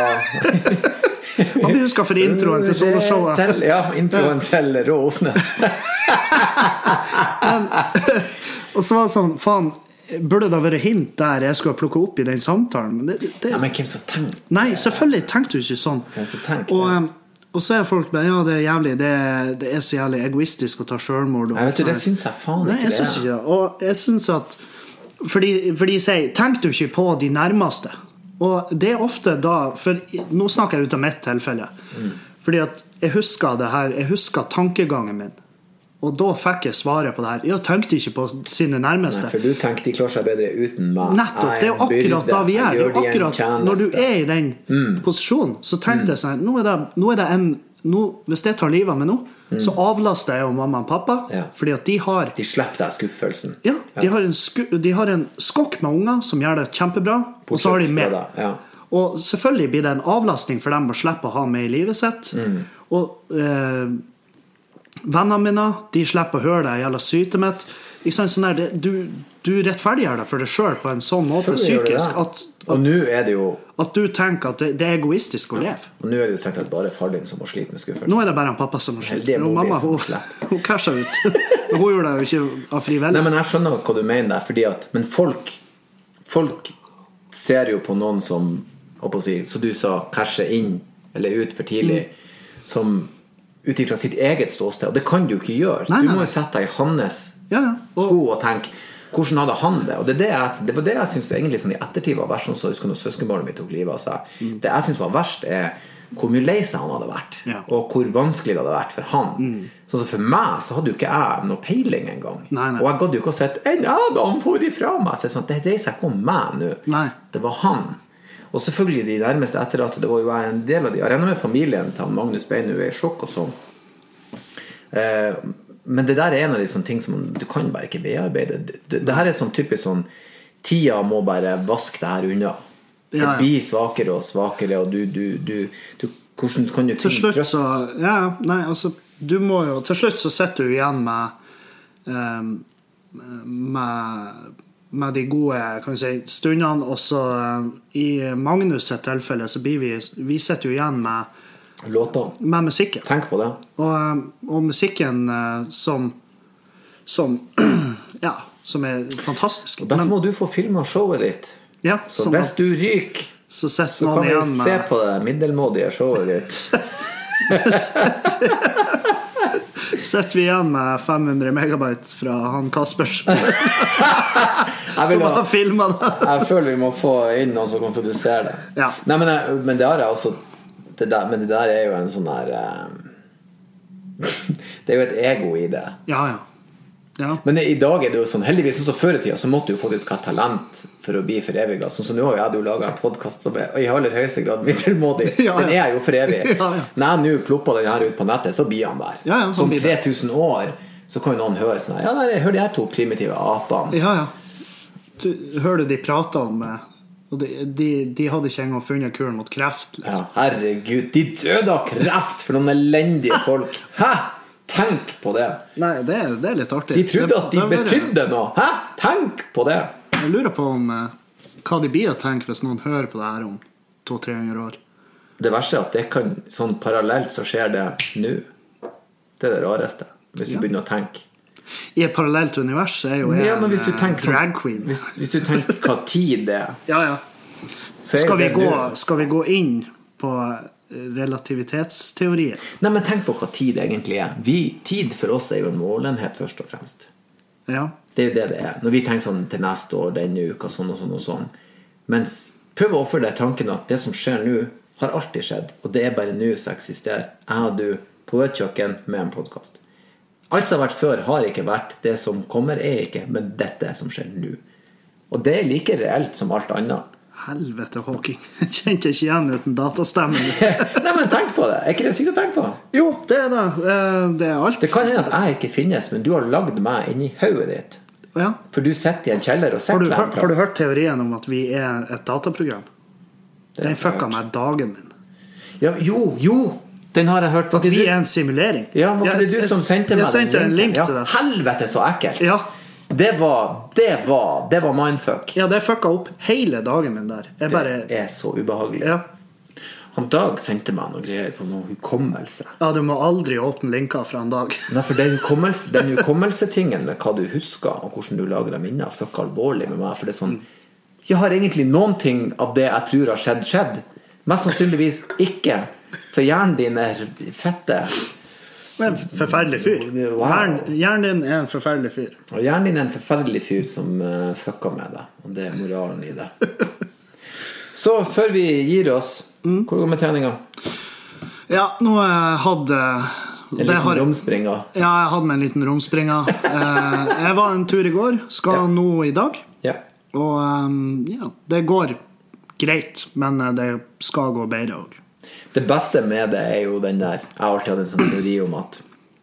[SPEAKER 2] Han blir husket for introen til soloshowet.
[SPEAKER 1] Ja, introen til Råsne.
[SPEAKER 2] Og så var det sånn, faen, burde det være hint der jeg skulle plukke opp i den samtalen? Men
[SPEAKER 1] ja, men hvem som tenkte?
[SPEAKER 2] Nei, selvfølgelig tenkte du ikke sånn.
[SPEAKER 1] Hvem som tenkte?
[SPEAKER 2] Og så er folk bare, ja, det er jævlig, det er så jævlig egoistisk å ta selvmord.
[SPEAKER 1] Nei, vet du, det synes jeg faen ikke.
[SPEAKER 2] Nei, jeg synes ikke det. Og jeg synes at, fordi de sier, tenk du ikke på de nærmeste. Og det er ofte da, for nå snakker jeg ut av mitt tilfelle, fordi at jeg husker det her, jeg husker tankegangen min. Og da fikk jeg svaret på det her. Jeg tenkte ikke på sine nærmeste.
[SPEAKER 1] Nei, for du tenkte de klarer seg bedre uten meg.
[SPEAKER 2] Nettopp, det er jo akkurat da vi er. Det er jo akkurat når du er i den posisjonen, så tenkte jeg sånn, nå er det en, hvis jeg tar livet med nå, så avlaster jeg jo mamma og pappa, fordi at de
[SPEAKER 1] slipper deg skuffelsen.
[SPEAKER 2] Ja, de har en skokk med unger som gjør det kjempebra, og så har de med. Og selvfølgelig blir det en avlastning for dem å slippe å ha med i livet sitt. Og vennene mine, de slipper å høre det jævla syte mitt. ikke sant, sånn der, du rettferdiggjør det for deg selv på en sånn måte psykisk
[SPEAKER 1] og nå det jo
[SPEAKER 2] at du tenker at det egoistisk å leve.
[SPEAKER 1] Og nå det jo sagt at bare far din som må slite med skuffelse.
[SPEAKER 2] Nå det bare en pappa som må slite. Mamma, hun casher ut. Hun gjorde det jo ikke av frivillig.
[SPEAKER 1] Nei, men jeg skjønner hva du mener der, fordi at, men folk ser jo på noen som, så du sa, casher inn eller ut for tidlig, som ut fra sitt eget ståsted, og det kan du jo ikke gjøre. Du må jo sette deg i hans sko og tenke hvordan hadde han det? Og det var det jeg synes egentlig som i ettertid var verst, så husker når søskenbarnet mitt tok livet av seg. Det jeg synes var verst hvor mye lei seg han hadde vært, og hvor vanskelig det hadde vært for han. Så for meg så hadde jo ikke jeg noe peiling en gang. Og jeg hadde jo ikke sett en Adam får ifra meg. Så sånn, det dreier seg ikke om meg nå. Det var han. Og selvfølgelig de nærmeste etterlatte, det var jo en del av de. Jeg regner med familien til Magnus Beinu i sjokk og sånn. Men det der en av de sånne ting som du kan bare ikke bearbeide. Det her sånn typisk sånn tida må bare vaske det her unna. Det blir svakere og svakere, og du hvordan kan du finne trøst?
[SPEAKER 2] Altså, du må jo til slutt så sitter du igjen med de gode, kan jeg si, stundene, og så i Magnus sitt tilfelle så blir vi sitter jo igjen med
[SPEAKER 1] låter.
[SPEAKER 2] Med musikken.
[SPEAKER 1] Tenk på det.
[SPEAKER 2] Og musikken som som fantastisk.
[SPEAKER 1] Og derfor må du få filmet showet ditt.
[SPEAKER 2] Ja,
[SPEAKER 1] så hvis du ryker, så kan vi se på det middelmådige showet ditt.
[SPEAKER 2] Setter vi igjen med 500 megabyte fra han Kaspers som har filmet det.
[SPEAKER 1] Jeg føler vi må få inn noen som kan produsere det. Nei, men det har jeg også men det der jo en sånn der det jo et ego i det.
[SPEAKER 2] Ja.
[SPEAKER 1] Men i dag det jo sånn, heldigvis sånn som før i tida så måtte du jo faktisk ha talent for å bli for evig. Sånn som nå har jeg jo laget en podcast som i aller høyeste grad middelmådig. Den jo for evig. Når jeg nå plopper den her ut på nettet, så blir han der. Som 3000 år så kan jo noen høre sånn ja, jeg hører de her to primitive apene.
[SPEAKER 2] Hører du de prater om og de hadde ikke engang funnet kuren mot kreft liksom.
[SPEAKER 1] Herregud, de døde av kreft for noen elendige folk. Tenk på det.
[SPEAKER 2] Nei, det litt artig.
[SPEAKER 1] De trodde at de betydde noe. Tenk på det.
[SPEAKER 2] Jeg lurer på om hva de blir å tenke hvis noen hører på det her om 200-300 år.
[SPEAKER 1] Det verste at det kan sånn parallelt så skjer det nå. Det det rareste hvis du begynner å tenke
[SPEAKER 2] i et parallelt univers jo en drag queen.
[SPEAKER 1] Hvis du tenker hva tid det
[SPEAKER 2] skal vi gå inn på relativitetsteorier?
[SPEAKER 1] Nei, men tenk på hva tid egentlig tid for oss jo en målenhet først og fremst. Det jo det når vi tenker sånn til neste år, denne uka, sånn og sånn og sånn. Mens prøv å ofre deg tanken at det som skjer nå har alltid skjedd, og det bare nå som eksisterer. Jeg har du på et kjøkken med en podcast. Alt som har vært før har ikke vært. Det som kommer ikke, men dette som skjer nå. Og det like reelt som alt annet.
[SPEAKER 2] Helvete, Hawking. Jeg kjente ikke igjen uten datastemmen.
[SPEAKER 1] Nei, men tenk på det. Ikke det sykt å tenke på?
[SPEAKER 2] Jo, det det. Det alt.
[SPEAKER 1] Det kan hende at jeg ikke finnes, men du har lagd meg inn i hodet ditt. For du sitter i en kjeller og setter
[SPEAKER 2] en plass. Har du hørt teorien om at vi et dataprogram? Den fucka meg dagen min.
[SPEAKER 1] Jo. Den har jeg hørt.
[SPEAKER 2] At vi en simulering.
[SPEAKER 1] Ja, det du som sendte meg
[SPEAKER 2] en link til det.
[SPEAKER 1] Helvete så ekkelt. Det var mindfuck.
[SPEAKER 2] Ja, det fucka opp hele dagen min der.
[SPEAKER 1] Det så ubehagelig. Han Dag sendte meg noe greier på noe hukommelse.
[SPEAKER 2] Ja, du må aldri åpne linker fra en Dag.
[SPEAKER 1] Nei, for den hukommelsetingen med hva du husker og hvordan du lager deg minner fucka alvorlig med meg, for det sånn jeg har egentlig noen ting av det jeg tror har skjedd. Mest sannsynligvis ikke. For hjernen din fette.
[SPEAKER 2] En forferdelig fyr. Hjernen din en forferdelig fyr.
[SPEAKER 1] Og hjernen din en forferdelig fyr som fucker med deg. Og det moralen i det. Så før vi gir oss, hvor går det med treninga? Ja, nå hadde en liten romspringa. Ja, jeg hadde med en liten romspringa. Jeg var en tur i går. Skal nå i dag. Og det går greit, men det skal gå bedre også. Det beste med det jo den der jeg har alltid hatt en sånn teori om at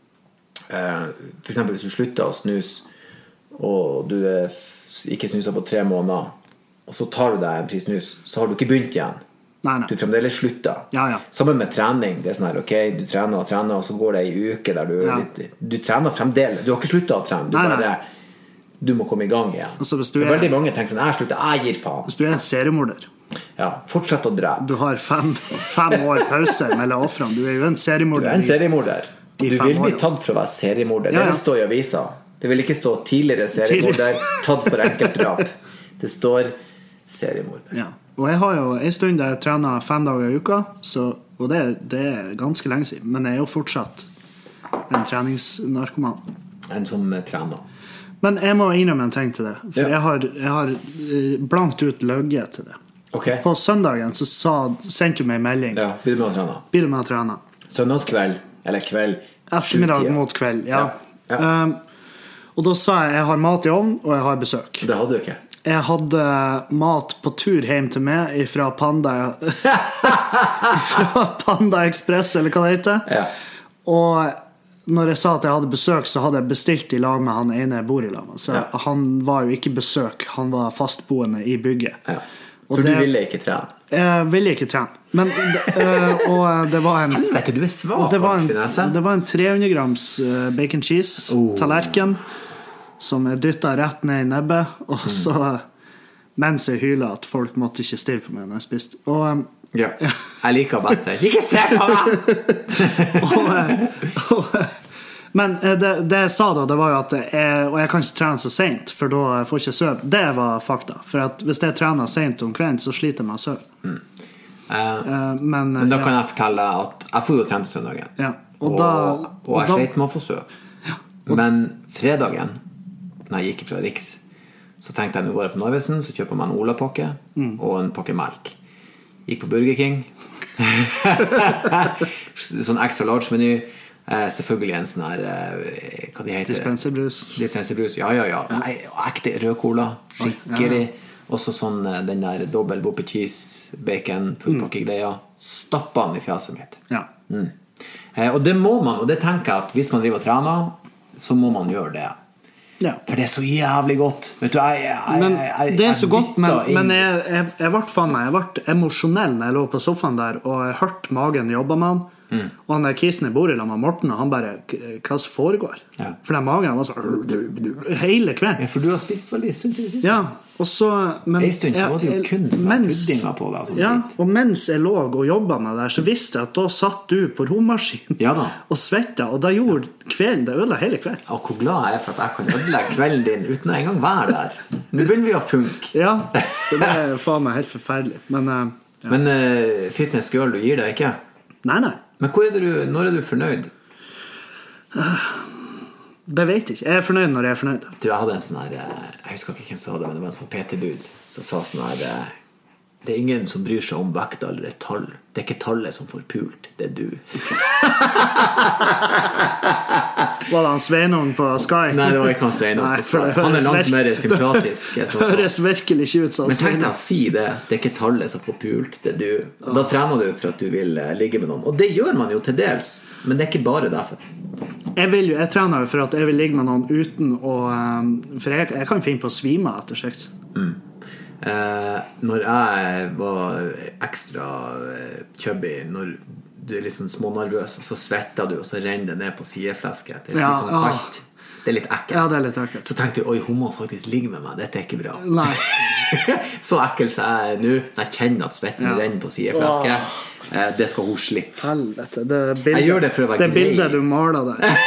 [SPEAKER 1] for eksempel hvis du slutter å snus og du ikke snuser på 3 måneder og så tar du deg en frisnus så har du ikke begynt igjen. Du fremdeles slutter. Sammen med trening, det sånn her, ok, du trener og så går det en uke der du trener fremdeles, du har ikke sluttet å trene, du bare du må komme i gang igjen.
[SPEAKER 2] Altså,
[SPEAKER 1] veldig mange tenker sånn, jeg slutter, jeg gir faen.
[SPEAKER 2] Hvis du en seriemorder,
[SPEAKER 1] ja, fortsett å drepe.
[SPEAKER 2] Du har 5 år pause mellom offrene. Du jo en seriemorder.
[SPEAKER 1] Du en seriemorder. Du vil bli tatt for å være seriemorder. Det vil stå i avisa. Det vil ikke stå tidligere seriemorder tatt for enkeltdrap. Det står seriemorder.
[SPEAKER 2] Ja. Og jeg har jo en stund der jeg trener 5 dager i uka, og det ganske lenge siden. Men jeg jo fortsatt en treningsnarkoman.
[SPEAKER 1] En som trener.
[SPEAKER 2] Men jeg må innrømme en ting til det. For jeg har blankt ut løgget til det.
[SPEAKER 1] Okay.
[SPEAKER 2] På søndagen så sendte du meg en melding.
[SPEAKER 1] Ja, blir du med å trene? Søndagskveld, eller kveld.
[SPEAKER 2] Ettermiddag mot kveld, ja. Og da sa jeg har mat i ovnen, og jeg har besøk.
[SPEAKER 1] Det hadde du ikke.
[SPEAKER 2] Jeg hadde mat på tur hjem til meg fra Panda fra Panda Express, eller hva det heter. Ja. Og når jeg sa at jeg hadde besøk, så hadde jeg bestilt i lag med han ene jeg bor i lag med. Så han var jo ikke besøk, han var fastboende i bygget. Ja.
[SPEAKER 1] For du ville ikke trene?
[SPEAKER 2] Jeg ville ikke trene. Men, og det var en
[SPEAKER 1] helvete, du svak.
[SPEAKER 2] Det var en 300 grams bacon cheese tallerken som jeg dyttet rett ned i nebbet, og så mens jeg hylet at folk måtte ikke stille for meg når jeg spiste. Og,
[SPEAKER 1] ja, jeg liker best det. Ikke se på meg!
[SPEAKER 2] Men det jeg sa da, det var jo at jeg kan ikke trene så sent, for da får jeg ikke søv. Det var fakta. For at hvis jeg trener sent om kvelden, så sliter jeg med søv.
[SPEAKER 1] Men da kan jeg fortelle at jeg får jo trene søndagen. Ja. Og jeg sliter med å få søv. Ja. Men fredagen, når jeg gikk fra Riks, så tenkte jeg nå går jeg på Narvesen, så kjøper man en Olapakke og en pakke melk. Gikk på Burger King. Sånn extra large meny. Selvfølgelig en sånn her hva de heter? Dispenserbrus. Ja. Ekte rød cola. Skikkelig. Også sånn den der dobbelt whoopie cheese bacon fullpakke greier. Stappa den i fjaset mitt. Ja. Og det må man, og det tenker jeg at hvis man driver og trener, så må man gjøre det. Ja. For det så jævlig godt. Vet du,
[SPEAKER 2] det så godt, men jeg ble emosjonell når jeg lå på sofaen der, og jeg hørte magen jobbe med han. Og han der kisen i bordet med Morten, og han bare, hva som foregår? Ja. For den magen var så hele kvelden.
[SPEAKER 1] Ja, for du har spist veldig sunt i det siste.
[SPEAKER 2] Ja, og så men,
[SPEAKER 1] en stund så var det jo kun puddinger på deg.
[SPEAKER 2] Ja, og mens jeg lå og jobbet med det der, så visste jeg at da satt du på rommaskinen og svettet, og da gjorde kvelden, det ødela hele kvelden.
[SPEAKER 1] Og hvor glad jeg for at jeg kan ødelegge kvelden din uten å en gang være der. Nå begynner vi å funke.
[SPEAKER 2] Ja, så det faen meg helt forferdelig.
[SPEAKER 1] Men fitness girl, du gir deg ikke?
[SPEAKER 2] Nei.
[SPEAKER 1] Men når du fornøyd?
[SPEAKER 2] Det vet jeg ikke. Jeg fornøyd når jeg fornøyd.
[SPEAKER 1] Jeg hadde en sånn her, jeg husker ikke hvem som hadde det, men det var en sånn PT-bud som sa sånn her, det ingen som bryr seg om vekt eller et tall. Det ikke tallet som får pult, det du.
[SPEAKER 2] Var det han Sveinung på Sky?
[SPEAKER 1] Nei, det var ikke han Sveinung på Sky. Han langt mer sympatisk.
[SPEAKER 2] Det høres virkelig ikke ut som
[SPEAKER 1] men tenk deg å si det. Det ikke tallet som får pult, det du. Da trener du for at du vil ligge med noen. Og det gjør man jo til dels, men det ikke bare derfor.
[SPEAKER 2] Jeg trener for at jeg vil ligge med noen uten å for jeg kan finne på å svime etter sex.
[SPEAKER 1] Når jeg var ekstra chubby, når du liksom smånervøs, så svetter du, og så renner det ned på sideflesket. Det litt sånn kaldt. Det litt ekkelt.
[SPEAKER 2] Ja, det litt ekkelt.
[SPEAKER 1] Så tenkte jeg, oi, hun må faktisk ligge med meg. Dette ikke bra.
[SPEAKER 2] Nei.
[SPEAKER 1] Så ekkelt så jeg nå, når jeg kjenner at svetten renner på sideflesket. Det skal hun slippe.
[SPEAKER 2] Helvete,
[SPEAKER 1] jeg gjør det for å være grei.
[SPEAKER 2] Det bildet du maler der.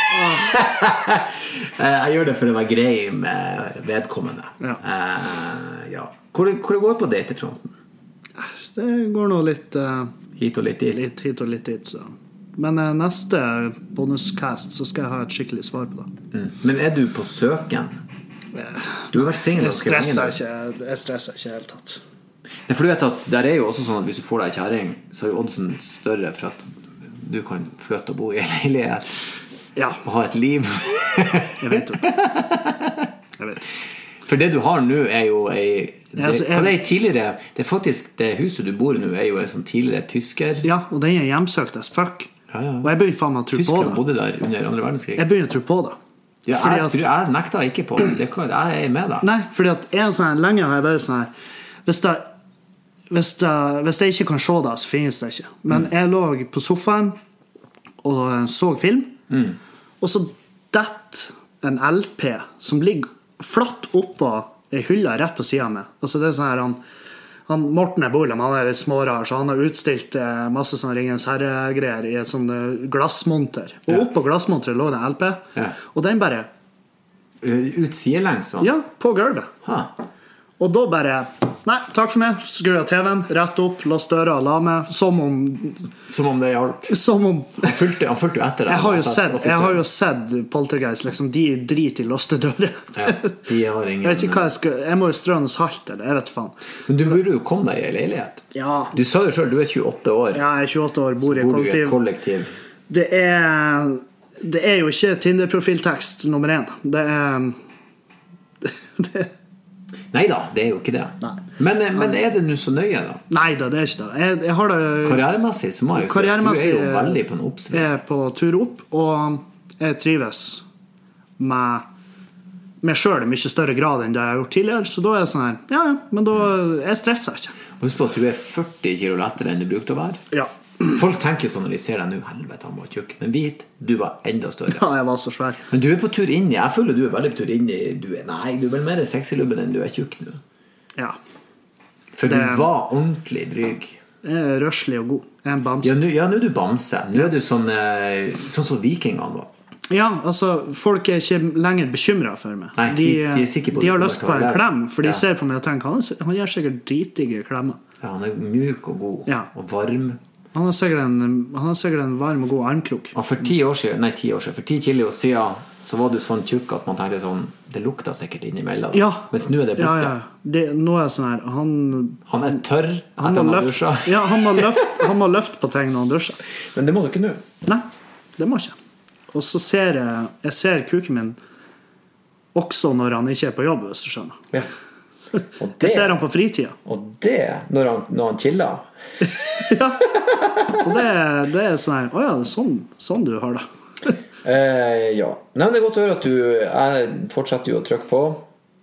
[SPEAKER 1] Jeg gjør det for å være grei med vedkommende. Ja. Hvor det går på datefronten?
[SPEAKER 2] Det går nå litt
[SPEAKER 1] hit og litt dit.
[SPEAKER 2] Litt hit og litt dit, så. Men neste bonuscast så skal jeg ha et skikkelig svar på det.
[SPEAKER 1] Men du på søken? Du har vært single ganske lenge.
[SPEAKER 2] Jeg stresser ikke helt tatt.
[SPEAKER 1] Ja, for du vet at der jo også sånn at hvis du får deg kjæring, så oddsen større for at du kan flytte og bo i en leilighet og ha et liv.
[SPEAKER 2] Jeg vet jo.
[SPEAKER 1] For det du har nå jo tidligere, det faktisk det huset du bor i nå jo en sånn tidligere tysker. Ja,
[SPEAKER 2] og den hjemsøkt as fuck. Og jeg begynner faen meg å tro på det.
[SPEAKER 1] Tyskerne bodde der under andre verdenskrig.
[SPEAKER 2] Jeg begynner å tro på det.
[SPEAKER 1] Ja, jeg nekter ikke på det. Jeg med deg.
[SPEAKER 2] Nei, fordi at lenge har jeg vært sånn her, hvis jeg ikke kan se det, så finnes det ikke. Men jeg lå på sofaen og så film, og så dett en LP som ligger flatt oppå en hylle rett på siden av meg. Altså det sånn her, han Morten Bollem, han litt smårar, så han har utstilt masse sånn Ringens Herre-greier i et sånn glassmonter. Og oppå glassmonteret lå det en LP, og den bare
[SPEAKER 1] ut sidelengs sånn?
[SPEAKER 2] Ja, på gulvet. Og da bare nei, takk for meg, skru av TV-en rett opp, lås døra og la meg som om det hjalp. Som om
[SPEAKER 1] han fulgte jo etter det.
[SPEAKER 2] Jeg har jo sett Poltergeist liksom, de driter i låste dører.
[SPEAKER 1] De har ingen
[SPEAKER 2] jeg vet ikke hva jeg må jo strø noe salt eller, jeg vet faen.
[SPEAKER 1] Men du burde jo komme deg i en leilighet. Du sa jo selv, du 28 år.
[SPEAKER 2] Ja, jeg 28 år, bor i kollektiv. Det jo ikke Tinder-profiltekst nummer 1. Det
[SPEAKER 1] Neida, det jo ikke det. Men det nå så nøye da?
[SPEAKER 2] Neida, det ikke det. Jeg har det
[SPEAKER 1] karrieremessig, så må jeg jo si. Du jo veldig på en oppsving.
[SPEAKER 2] Jeg på tur opp, og jeg trives med selv i mye større grad enn det jeg har gjort tidligere, så da det sånn her, men da jeg stresser ikke.
[SPEAKER 1] Husk på at du 40 kilo lettere enn du brukte å være.
[SPEAKER 2] Ja.
[SPEAKER 1] Folk tenker sånn når de ser deg nå, helvete, han var tjukk. Men vit, du var enda større.
[SPEAKER 2] Ja, jeg var så svær.
[SPEAKER 1] Men du på tur inn i, jeg føler du veldig på tur inn i, du vel mer sexy-lubben enn du tjukk nå.
[SPEAKER 2] Ja.
[SPEAKER 1] For du var ordentlig dryg.
[SPEAKER 2] Jeg røslig og god. Jeg en bamse.
[SPEAKER 1] Ja, nå du bamse. Nå du sånn som vikingene var.
[SPEAKER 2] Ja, altså, folk ikke lenger bekymret for meg.
[SPEAKER 1] Nei, de sikker på
[SPEAKER 2] de har lyst på en klem, for de ser på meg og tenker, han gjør sikkert dritige klemmer.
[SPEAKER 1] Ja, han mjuk og god, og varm.
[SPEAKER 2] Han har sikkert en varm og god armkrok.
[SPEAKER 1] Og for 10 kilo siden så var du sånn tjukk at man tenkte sånn, det lukta sikkert innimellom.
[SPEAKER 2] Ja.
[SPEAKER 1] Mens nå det borte.
[SPEAKER 2] Nå det sånn her,
[SPEAKER 1] han tørr etter han dusjer.
[SPEAKER 2] Ja, han må løfte på ting når han dusjer.
[SPEAKER 1] Men det må du ikke nå.
[SPEAKER 2] Nei, det må ikke. Og så ser jeg ser kuken min også når han ikke på jobb, hvis du skjønner. Ja. Og det ser han på fritida.
[SPEAKER 1] Og det når han chiller.
[SPEAKER 2] Ja. Og det sånn her, åja, det sånn du har det.
[SPEAKER 1] Ja. Nei, det godt å høre at jeg fortsetter jo å trykke på.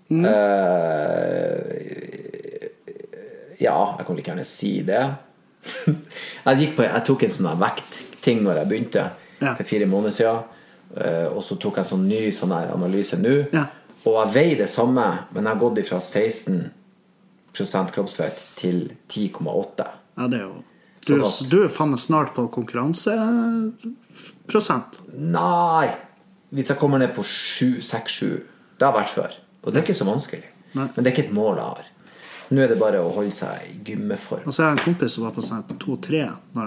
[SPEAKER 1] Ja, jeg kan like gjerne si det. Jeg tok en sånn vektting når jeg begynte for 4 måneder siden. Og så tok jeg en sånn ny sånn her analyse nå. Og jeg veier det samme, men jeg har gått fra 16% kroppsvekt til 10,8.
[SPEAKER 2] Ja, det jo du faen meg snart på konkurranseprosent.
[SPEAKER 1] Nei, hvis jeg kommer ned på 6-7, det har vært før. Og det ikke så vanskelig. Men det ikke et mål jeg har. Nå det bare å holde seg i gymmeform. Og
[SPEAKER 2] så har jeg en kompis som var på sånn 2-3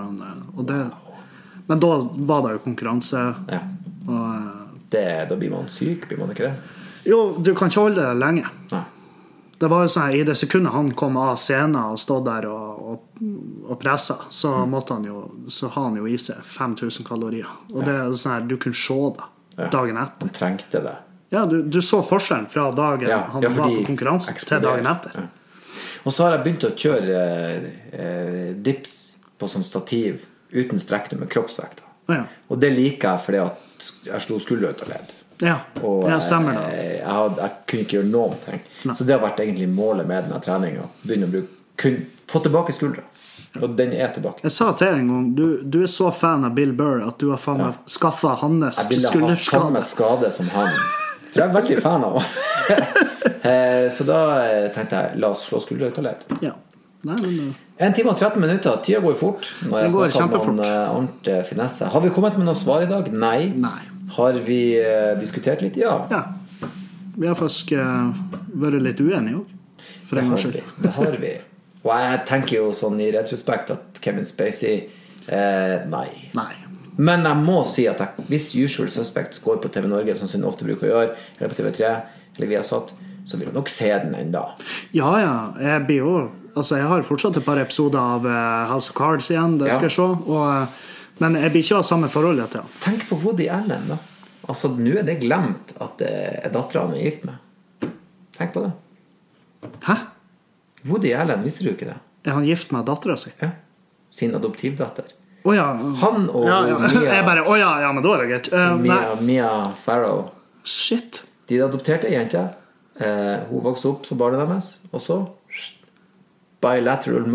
[SPEAKER 2] men da var det jo konkurranse. Og
[SPEAKER 1] da blir man syk, blir man ikke det?
[SPEAKER 2] Jo, du kan ikke holde det lenge.
[SPEAKER 1] Nei.
[SPEAKER 2] Det var jo sånn, i det sekundet han kom av scenen og stod der og presset, så har han jo i seg 5000 kalorier. Og det sånn her, du kunne se det dagen etter.
[SPEAKER 1] Han trengte det.
[SPEAKER 2] Ja, du så forskjellen fra dagen han var på konkurranse til dagen etter.
[SPEAKER 1] Og så har jeg begynt å kjøre dips på sånn stativ uten strekning med kroppsvekt. Og det liker jeg fordi at jeg slo skuldre ut av ledd. Og
[SPEAKER 2] stemmer det.
[SPEAKER 1] Jeg kunne ikke gjøre noen ting. Så det har vært egentlig målet med denne treningen. Begynne å få tilbake skuldre. Og den tilbake.
[SPEAKER 2] Jeg sa til en gang, du så fan av Bill Burr at du har faen meg skaffet hans skulderskade.
[SPEAKER 1] Jeg vil ha samme skade som han. For jeg er veldig fan av han. Så da tenkte jeg, la oss slå skuldre ut av ledd.
[SPEAKER 2] Ja. Nei, men
[SPEAKER 1] 1 time og 13 minutter. Tida går fort når jeg snakker om ordentlig finesse. Har vi kommet med noe svar i dag? Nei. Har vi diskutert litt? Ja.
[SPEAKER 2] Vi har faktisk vært litt uenige også.
[SPEAKER 1] Det har vi. Og jeg tenker jo sånn i retrospekt at Kevin Spacey nei. Men jeg må si at hvis Usual Suspects går på TV Norge, som hun ofte bruker å gjøre, eller på TV3, eller Viasat, så vil jeg nok se den enda.
[SPEAKER 2] Ja, jeg blir jo jeg har fortsatt et par episoder av House of Cards igjen, det skal jeg se, men jeg blir ikke av samme forholdet til han.
[SPEAKER 1] Tenk på Woody Allen da. Altså, nå det glemt at datteren gift med. Tenk på det.
[SPEAKER 2] Hæ?
[SPEAKER 1] Woody Allen, visste du ikke det?
[SPEAKER 2] Er han gift med datteren sin?
[SPEAKER 1] Ja, sin adoptivdatter.
[SPEAKER 2] Han
[SPEAKER 1] og Mia
[SPEAKER 2] jeg bare, men da det greit.
[SPEAKER 1] Mia Farrow.
[SPEAKER 2] Shit.
[SPEAKER 1] De adopterte jente. Hun vokste opp som barnet deres. Og så bilateral move,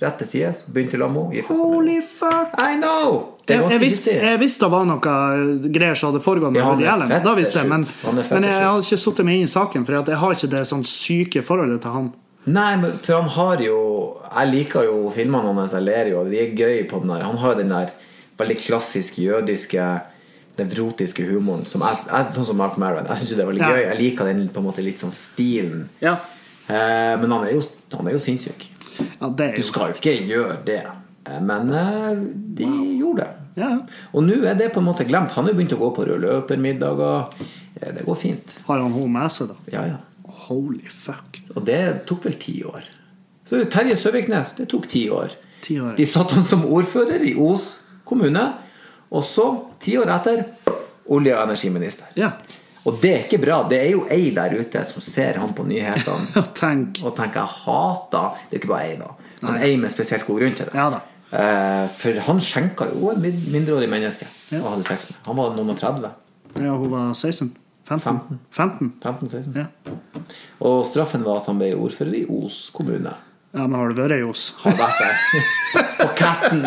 [SPEAKER 1] rett til siden, begynte Lammo.
[SPEAKER 2] Holy fuck!
[SPEAKER 1] I know!
[SPEAKER 2] Jeg visste det var noe greier som hadde foregått med Woody Allen. Da visste jeg, men jeg har ikke suttet meg inn i saken, for jeg har ikke det sånn syke forholdet til han.
[SPEAKER 1] Nei, men for han har jo... Jeg liker jo filmene hans, jeg ler jo, de gøy på den der. Han har jo den der veldig klassiske, jødiske, nevrotiske humoren, som sånn som Mark Maron. Jeg synes jo det er veldig gøy. Jeg liker den på en måte litt sånn stilen.
[SPEAKER 2] Ja.
[SPEAKER 1] Men han er jo sinnssyk.
[SPEAKER 2] Ja, det er
[SPEAKER 1] du skal jo ikke gjøre det, men de gjorde det.
[SPEAKER 2] Ja.
[SPEAKER 1] Og nå er det på en måte glemt. Han har jo begynt å gå på rødløpermiddager. Det går fint.
[SPEAKER 2] Har han hun med seg da?
[SPEAKER 1] Ja.
[SPEAKER 2] Holy fuck.
[SPEAKER 1] Og det tok vel 10 år. Så Terje Søviknes, det tok 10 år.
[SPEAKER 2] 10 år.
[SPEAKER 1] De satt han som ordfører i Os kommune, og så 10 år etter olje- og energiminister.
[SPEAKER 2] Ja.
[SPEAKER 1] Og det er ikke bra. Det er jo ei der ute som ser han på nyhetene
[SPEAKER 2] og tenker,
[SPEAKER 1] jeg hater. Det er ikke bare ei da, men ei med spesielt god grunn til det.
[SPEAKER 2] Ja da.
[SPEAKER 1] For han skjenka jo en mindreårig menneske og hadde sex med. Han var nummer 30.
[SPEAKER 2] Ja, hun var 16. 15. Ja.
[SPEAKER 1] Og straffen var at han ble ordfører i Os kommune.
[SPEAKER 2] Ja, men har du vært i Os?
[SPEAKER 1] Har vært der. På katten.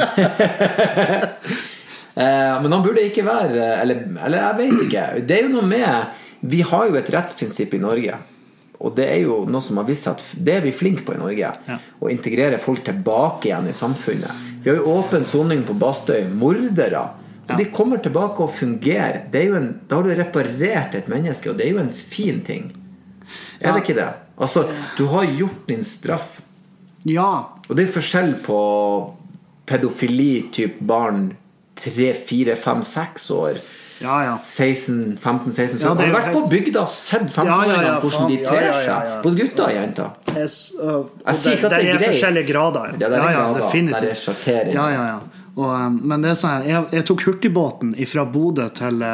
[SPEAKER 1] Men han burde ikke være eller jeg vet ikke. Det er jo noe med vi har jo et rettsprinsipp i Norge, og det er jo noe som har vist at det er vi flink på i Norge, å integrere folk tilbake igjen i samfunnet. Vi har jo åpen soning på Bastøy, mordere, og de kommer tilbake og fungerer. Det er jo da har du reparert et menneske, og det er jo en fin ting. Er det ikke det? Altså, du har gjort din straff.
[SPEAKER 2] Ja. Og
[SPEAKER 1] det er forskjell på pedofili typ barn 3, 4, 5, 6 år. 16, 15, 16 så. Har du vært på bygda og sett 15-åringer hvordan de trer seg? Både gutter og jenter. Jeg sier ikke at det er greit.
[SPEAKER 2] Forskjellige grader.
[SPEAKER 1] Ja, det er grader. Definitivt. Der er sortering.
[SPEAKER 2] Ja. Men det er sånn, jeg tok hurtigbåten fra Bodø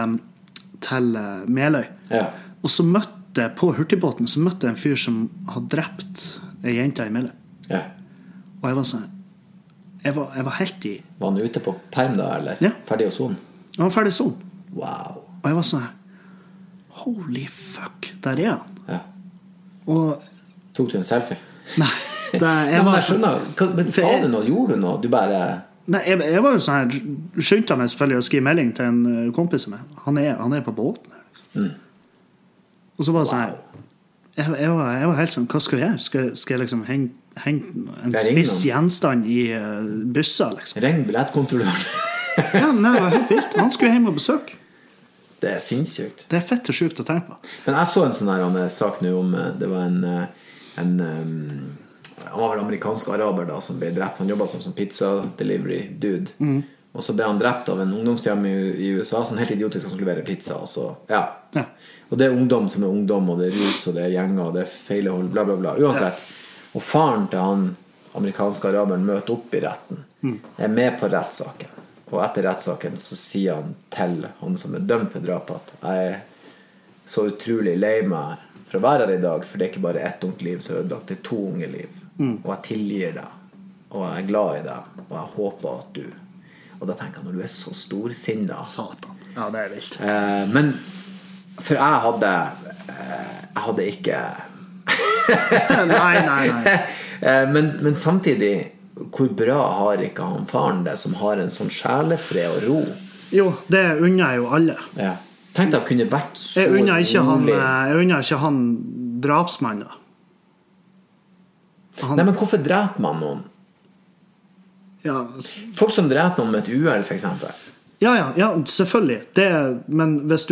[SPEAKER 2] til Meløy. Og så møtte jeg på hurtigbåten så møtte jeg en fyr som hadde drept en jente i Meløy. Og jeg var sånn, jeg var helt i...
[SPEAKER 1] Var han ute på perm da, eller?
[SPEAKER 2] Ja.
[SPEAKER 1] Ferdig og son?
[SPEAKER 2] Han var ferdig og son.
[SPEAKER 1] Wow.
[SPEAKER 2] Og jeg var sånn, holy fuck, der er han.
[SPEAKER 1] Ja.
[SPEAKER 2] Og...
[SPEAKER 1] Tok du en selfie?
[SPEAKER 2] Nei.
[SPEAKER 1] Jeg skjønner, men sa du noe? Gjorde du noe? Du bare...
[SPEAKER 2] Nei, jeg var jo sånn her, skyndte meg selvfølgelig å skrive melding til en kompis med. Han er på båten her. Liksom. Og så var det sånn her, jeg var helt sånn, hva skal jeg gjøre? Skal jeg liksom hente en spiss gjenstand i busser, liksom?
[SPEAKER 1] Ring billettkontrolløren.
[SPEAKER 2] Ja, det var helt vilt. Han skulle hjem og besøke.
[SPEAKER 1] Det er sinnssykt.
[SPEAKER 2] Det er fett og sjukt å tenke på.
[SPEAKER 1] Men jeg så en sånn her sak nå om, det var han var vel amerikansk araber da, som ble drept. Han jobbet som pizza delivery dude. Og så ble han drept av en ungdomshjem i USA, sånn helt idiotisk som skulle levere pizza. Og så, og det er ungdom som er ungdom, og det er rus, og det er gjenger, og det er feilehold, bla bla bla. Uansett. Og faren til han amerikanske araberen møter opp i retten. Er med på rettssaken. Og etter rettssaken så sier han til han som er dømt for drap at jeg er så utrolig lei meg for å være her i dag, for det er ikke bare ett ungt liv som er ødelagt, det er 2 unge liv. Og jeg tilgir deg, og jeg er glad i deg, og jeg håper at du... Og da tenker jeg, når du er så storsinnet...
[SPEAKER 2] Satan. Ja, det er vilt.
[SPEAKER 1] Men for jeg hadde ikke...
[SPEAKER 2] Nei.
[SPEAKER 1] Men samtidig, hvor bra har ikke han faren det, som har en sånn sjelefred og ro?
[SPEAKER 2] Jo, det unner jeg jo alle.
[SPEAKER 1] Ja. Tenk deg å kunne vært så
[SPEAKER 2] rolig. Jeg unner ikke han drapsmannen da.
[SPEAKER 1] Nei, men hvorfor dreper man noen?
[SPEAKER 2] Ja.
[SPEAKER 1] Folk som dreper noen med et uheld, for eksempel.
[SPEAKER 2] Ja, selvfølgelig. Men hvis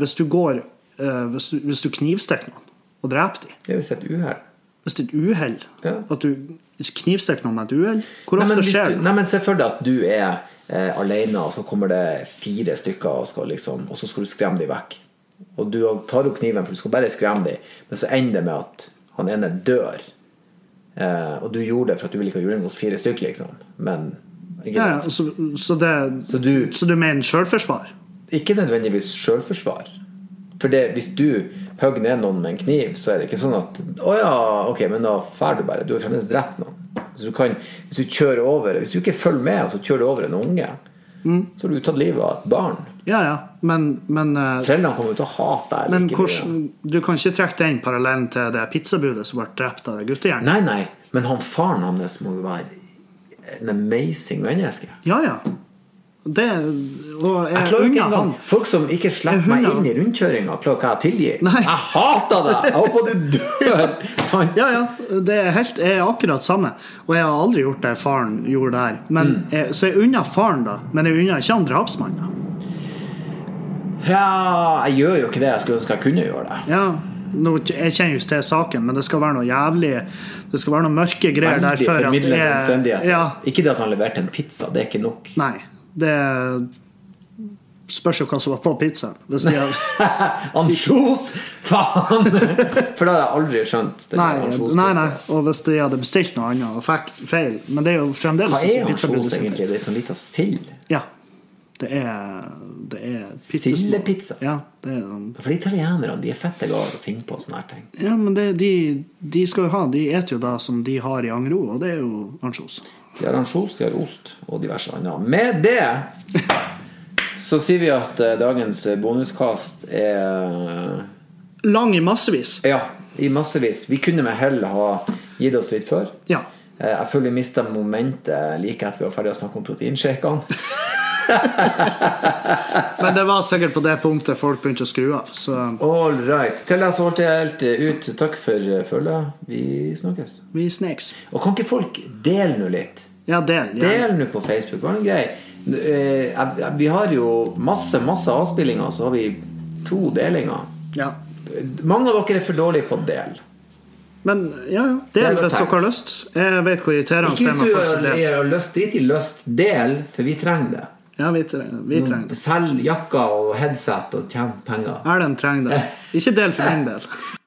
[SPEAKER 2] du knivstekker noen og dreper dem.
[SPEAKER 1] Det er visst et uheld.
[SPEAKER 2] Hvis det er et uheld, at du knivstekker noen med et uheld, hvor ofte skjer det?
[SPEAKER 1] Nei, men se for deg at du er alene, og så kommer det 4 stykker og så skal du skremme dem vekk. Og du tar opp kniven, for du skal bare skremme dem, men så ender det med at han ene dør. Og du gjorde det for at du ville ikke ha juling hos 4 stykker, liksom. Men ikke
[SPEAKER 2] så du mener selvforsvar? Ikke
[SPEAKER 1] nødvendigvis selvforsvar. For hvis du høgger ned noen med en kniv, så er det ikke sånn at ok, men da fer du bare. Du har fremdeles drept noen. Hvis du kjører over, hvis du ikke følger med, så kjører du over en unge, så har du tatt livet av et barn.
[SPEAKER 2] Men
[SPEAKER 1] foreldrene kommer til å hate deg.
[SPEAKER 2] Men du kan ikke trekke den parallellen til det pizzabudet som ble drept av det guttegjeng.
[SPEAKER 1] Nei, men han faren hans må jo være en amazing menneske.
[SPEAKER 2] Ja. Det, og
[SPEAKER 1] jeg klarer ikke engang folk som ikke slipper meg inn i rundkjøringen klarer ikke jeg å tilgi.
[SPEAKER 2] Nei.
[SPEAKER 1] Jeg hater det, jeg håper du dør sant?
[SPEAKER 2] Ja, det jeg er akkurat samme. Og jeg har aldri gjort det faren gjorde der, men så jeg unner faren da, men jeg unner ikke han drapsmann da.
[SPEAKER 1] Ja, jeg gjør jo ikke det jeg skulle ønske jeg kunne gjøre det.
[SPEAKER 2] Ja, jeg kjenner jo til saken, men det skal være noe jævlig, det skal være noe mørke greier der for at
[SPEAKER 1] ikke det at han leverte en pizza, det er ikke nok.
[SPEAKER 2] Nei, det spørs jo hva som var på pizzaen hvis de
[SPEAKER 1] ansjos, faen for det har jeg aldri skjønt
[SPEAKER 2] nei, og hvis de hadde bestilt noe annet og fikk feil, men det er jo fremdeles
[SPEAKER 1] hva er ansjos egentlig? Det er sånn litt av sild
[SPEAKER 2] ja, det er
[SPEAKER 1] sillepizza
[SPEAKER 2] ja, det er
[SPEAKER 1] for italienere, de er fette gale å finne på sånne her ting
[SPEAKER 2] ja, men de skal jo ha, de eter jo da som de har i Angro, og det er jo ansjos
[SPEAKER 1] de har ansjos, de har ost og diverse andre med det så sier vi at dagens bonuskast er
[SPEAKER 2] lang i massevis
[SPEAKER 1] ja, i massevis vi kunne med hell ha gitt oss litt før
[SPEAKER 2] ja.
[SPEAKER 1] Jeg føler vi mistet momentet like etter vi var ferdig å snakke om proteinshakene
[SPEAKER 2] men det var sikkert på det punktet folk begynte å skru av så.
[SPEAKER 1] All right, til deg så holdt jeg helt ut takk for følget vi snakkes
[SPEAKER 2] vi snakes
[SPEAKER 1] og kan ikke folk dele noe litt
[SPEAKER 2] ja, del
[SPEAKER 1] noe på Facebook, var det en grei vi har jo masse avspillinger så har vi 2 delinger
[SPEAKER 2] ja.
[SPEAKER 1] mange av dere er for dårlige på del
[SPEAKER 2] men ja, del hvis dere har lyst jeg vet hvor irriterende stemmer
[SPEAKER 1] ikke hvis du har lyst, drit i lyst del, for vi trenger det
[SPEAKER 2] ja, vi trenger det
[SPEAKER 1] selg jakker og headset og tjene penger
[SPEAKER 2] den trenger det ikke del for min del